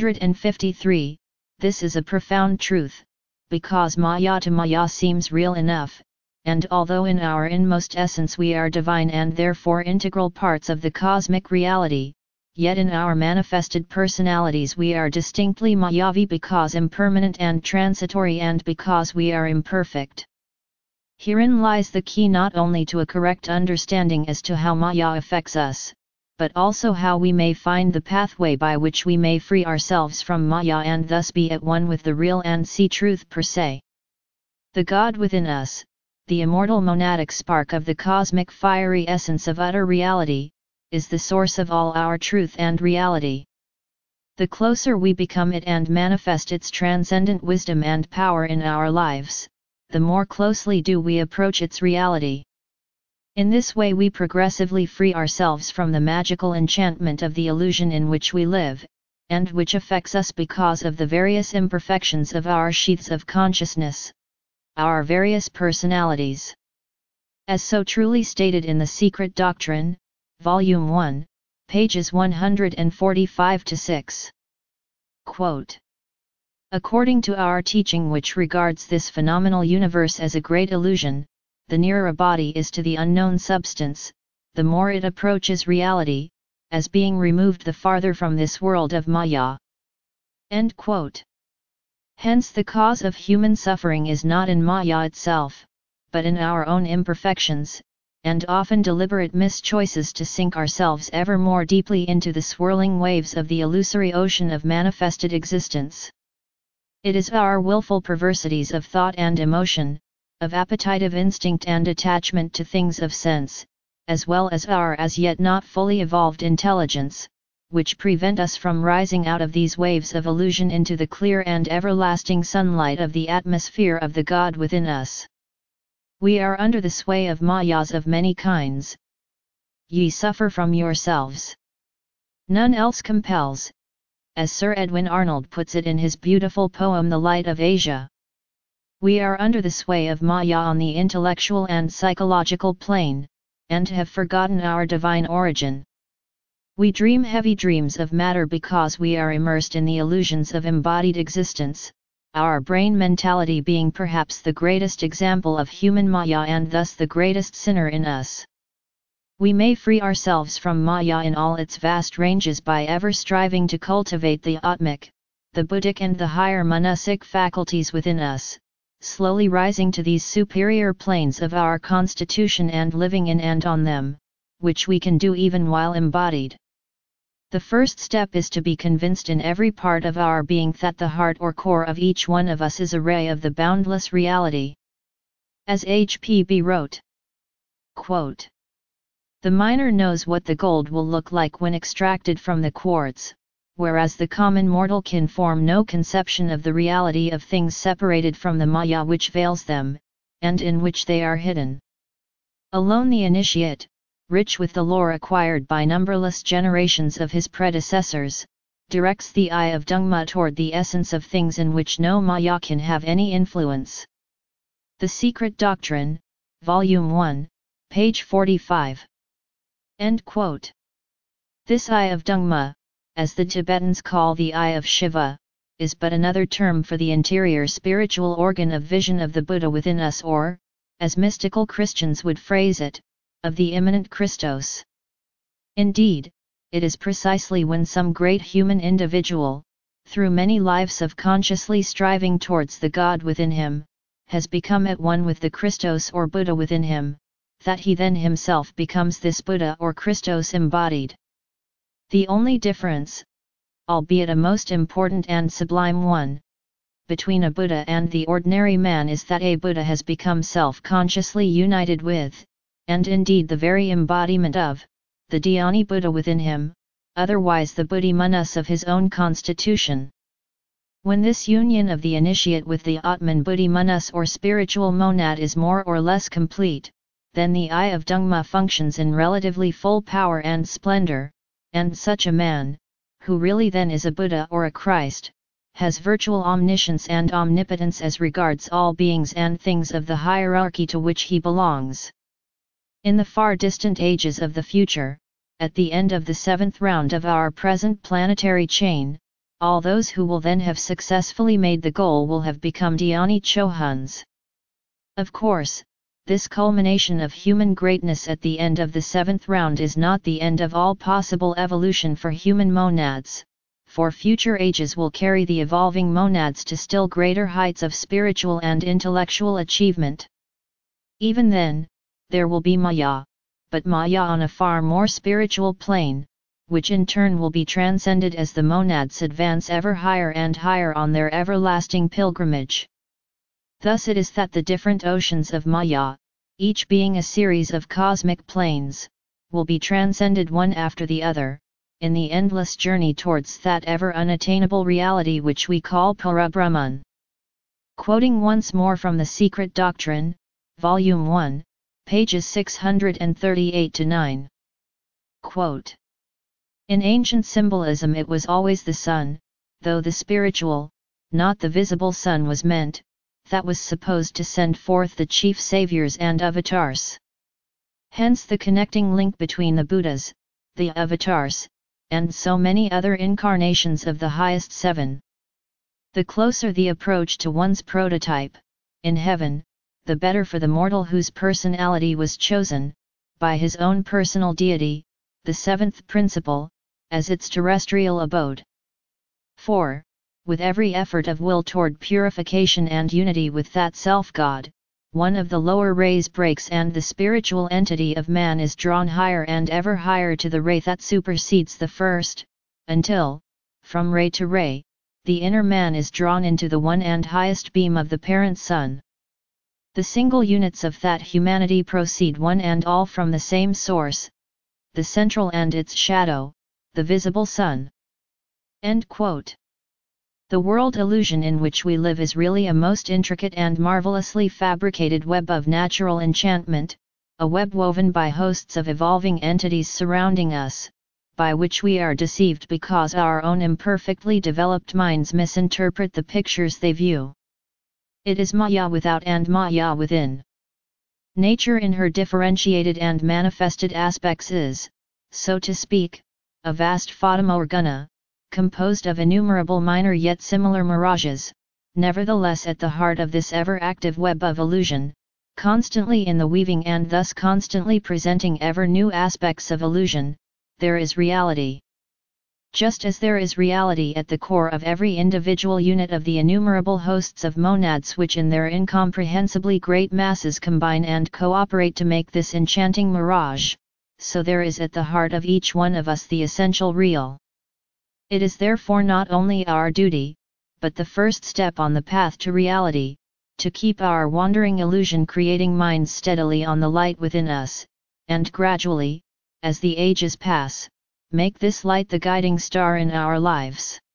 253, this is a profound truth, because Maya to Maya seems real enough, and although in our inmost essence we are divine and therefore integral parts of the cosmic reality, yet in our manifested personalities we are distinctly Mayavi because impermanent and transitory and because we are imperfect. Herein lies the key not only to a correct understanding as to how Maya affects us, but also how we may find the pathway by which we may free ourselves from Maya and thus be at one with the real and see truth per se. The God within us, the immortal monadic spark of the cosmic fiery essence of utter reality, is the source of all our truth and reality. The closer we become it and manifest its transcendent wisdom and power in our lives, the more closely do we approach its reality. In this way we progressively free ourselves from the magical enchantment of the illusion in which we live, and which affects us because of the various imperfections of our sheaths of consciousness, our various personalities. As so truly stated in The Secret Doctrine, Volume 1, pages 145-6. Quote, "According to our teaching which regards this phenomenal universe as a great illusion, the nearer a body is to the unknown substance, the more it approaches reality, as being removed the farther from this world of Maya." End quote. Hence the cause of human suffering is not in Maya itself, but in our own imperfections, and often deliberate mischoices to sink ourselves ever more deeply into the swirling waves of the illusory ocean of manifested existence. It is our willful perversities of thought and emotion, of appetitive instinct and attachment to things of sense, as well as our as yet not fully evolved intelligence, which prevent us from rising out of these waves of illusion into the clear and everlasting sunlight of the atmosphere of the God within us. We are under the sway of Mayas of many kinds. Ye suffer from yourselves. None else compels, as Sir Edwin Arnold puts it in his beautiful poem The Light of Asia. We are under the sway of Maya on the intellectual and psychological plane, and have forgotten our divine origin. We dream heavy dreams of matter because we are immersed in the illusions of embodied existence, our brain mentality being perhaps the greatest example of human Maya and thus the greatest sinner in us. We may free ourselves from Maya in all its vast ranges by ever striving to cultivate the Atmic, the Buddhic and the higher Manasic faculties within us, slowly rising to these superior planes of our constitution and living in and on them, which we can do even while embodied. The first step is to be convinced in every part of our being that the heart or core of each one of us is a ray of the boundless reality. As H.P.B. wrote, quote, "The miner knows what the gold will look like when extracted from the quartz, whereas the common mortal can form no conception of the reality of things separated from the Maya which veils them, and in which they are hidden. Alone the initiate, rich with the lore acquired by numberless generations of his predecessors, directs the eye of Dungma toward the essence of things in which no Maya can have any influence." The Secret Doctrine, Volume 1, page 45. End quote. This eye of Dungma, as the Tibetans call the eye of Shiva, is but another term for the interior spiritual organ of vision of the Buddha within us, or, as mystical Christians would phrase it, of the immanent Christos. Indeed, it is precisely when some great human individual, through many lives of consciously striving towards the God within him, has become at one with the Christos or Buddha within him, that he then himself becomes this Buddha or Christos embodied. The only difference, albeit a most important and sublime one, between a Buddha and the ordinary man is that a Buddha has become self-consciously united with, and indeed the very embodiment of, the Dhyani Buddha within him, otherwise the Buddhi Manas of his own constitution. When this union of the initiate with the Atman Buddhi Manas or spiritual monad is more or less complete, then the eye of Dungma functions in relatively full power and splendor, and such a man, who really then is a Buddha or a Christ, has virtual omniscience and omnipotence as regards all beings and things of the hierarchy to which he belongs. In the far distant ages of the future, at the end of the 7th round of our present planetary chain, all those who will then have successfully made the goal will have become Dhyani Chohuns. Of course, this culmination of human greatness at the end of the 7th round is not the end of all possible evolution for human monads, for future ages will carry the evolving monads to still greater heights of spiritual and intellectual achievement. Even then, there will be Maya, but Maya on a far more spiritual plane, which in turn will be transcended as the monads advance ever higher and higher on their everlasting pilgrimage. Thus it is that the different oceans of Maya, each being a series of cosmic planes, will be transcended one after the other, in the endless journey towards that ever unattainable reality which we call Parabrahman. Quoting once more from The Secret Doctrine, Volume 1, pages 638-9. Quote: In ancient symbolism it was always the sun, though the spiritual, not the visible sun was meant, that was supposed to send forth the chief saviors and avatars. Hence the connecting link between the Buddhas, the avatars, and so many other incarnations of the highest seven. The closer the approach to one's prototype, in heaven, the better for the mortal whose personality was chosen, by his own personal deity, the seventh principle, as its terrestrial abode. 4. With every effort of will toward purification and unity with that self-God, one of the lower rays breaks and the spiritual entity of man is drawn higher and ever higher to the ray that supersedes the first, until, from ray to ray, the inner man is drawn into the one and highest beam of the parent sun. The single units of that humanity proceed one and all from the same source, the central and its shadow, the visible sun. End quote. The world illusion in which we live is really a most intricate and marvelously fabricated web of natural enchantment, a web woven by hosts of evolving entities surrounding us, by which we are deceived because our own imperfectly developed minds misinterpret the pictures they view. It is Maya without and Maya within. Nature in her differentiated and manifested aspects is, so to speak, a vast fata morgana, composed of innumerable minor yet similar mirages, nevertheless at the heart of this ever-active web of illusion, constantly in the weaving and thus constantly presenting ever new aspects of illusion, there is reality. Just as there is reality at the core of every individual unit of the innumerable hosts of monads which in their incomprehensibly great masses combine and cooperate to make this enchanting mirage, so there is at the heart of each one of us the essential real. It is therefore not only our duty, but the first step on the path to reality, to keep our wandering illusion-creating minds steadily on the light within us, and gradually, as the ages pass, make this light the guiding star in our lives.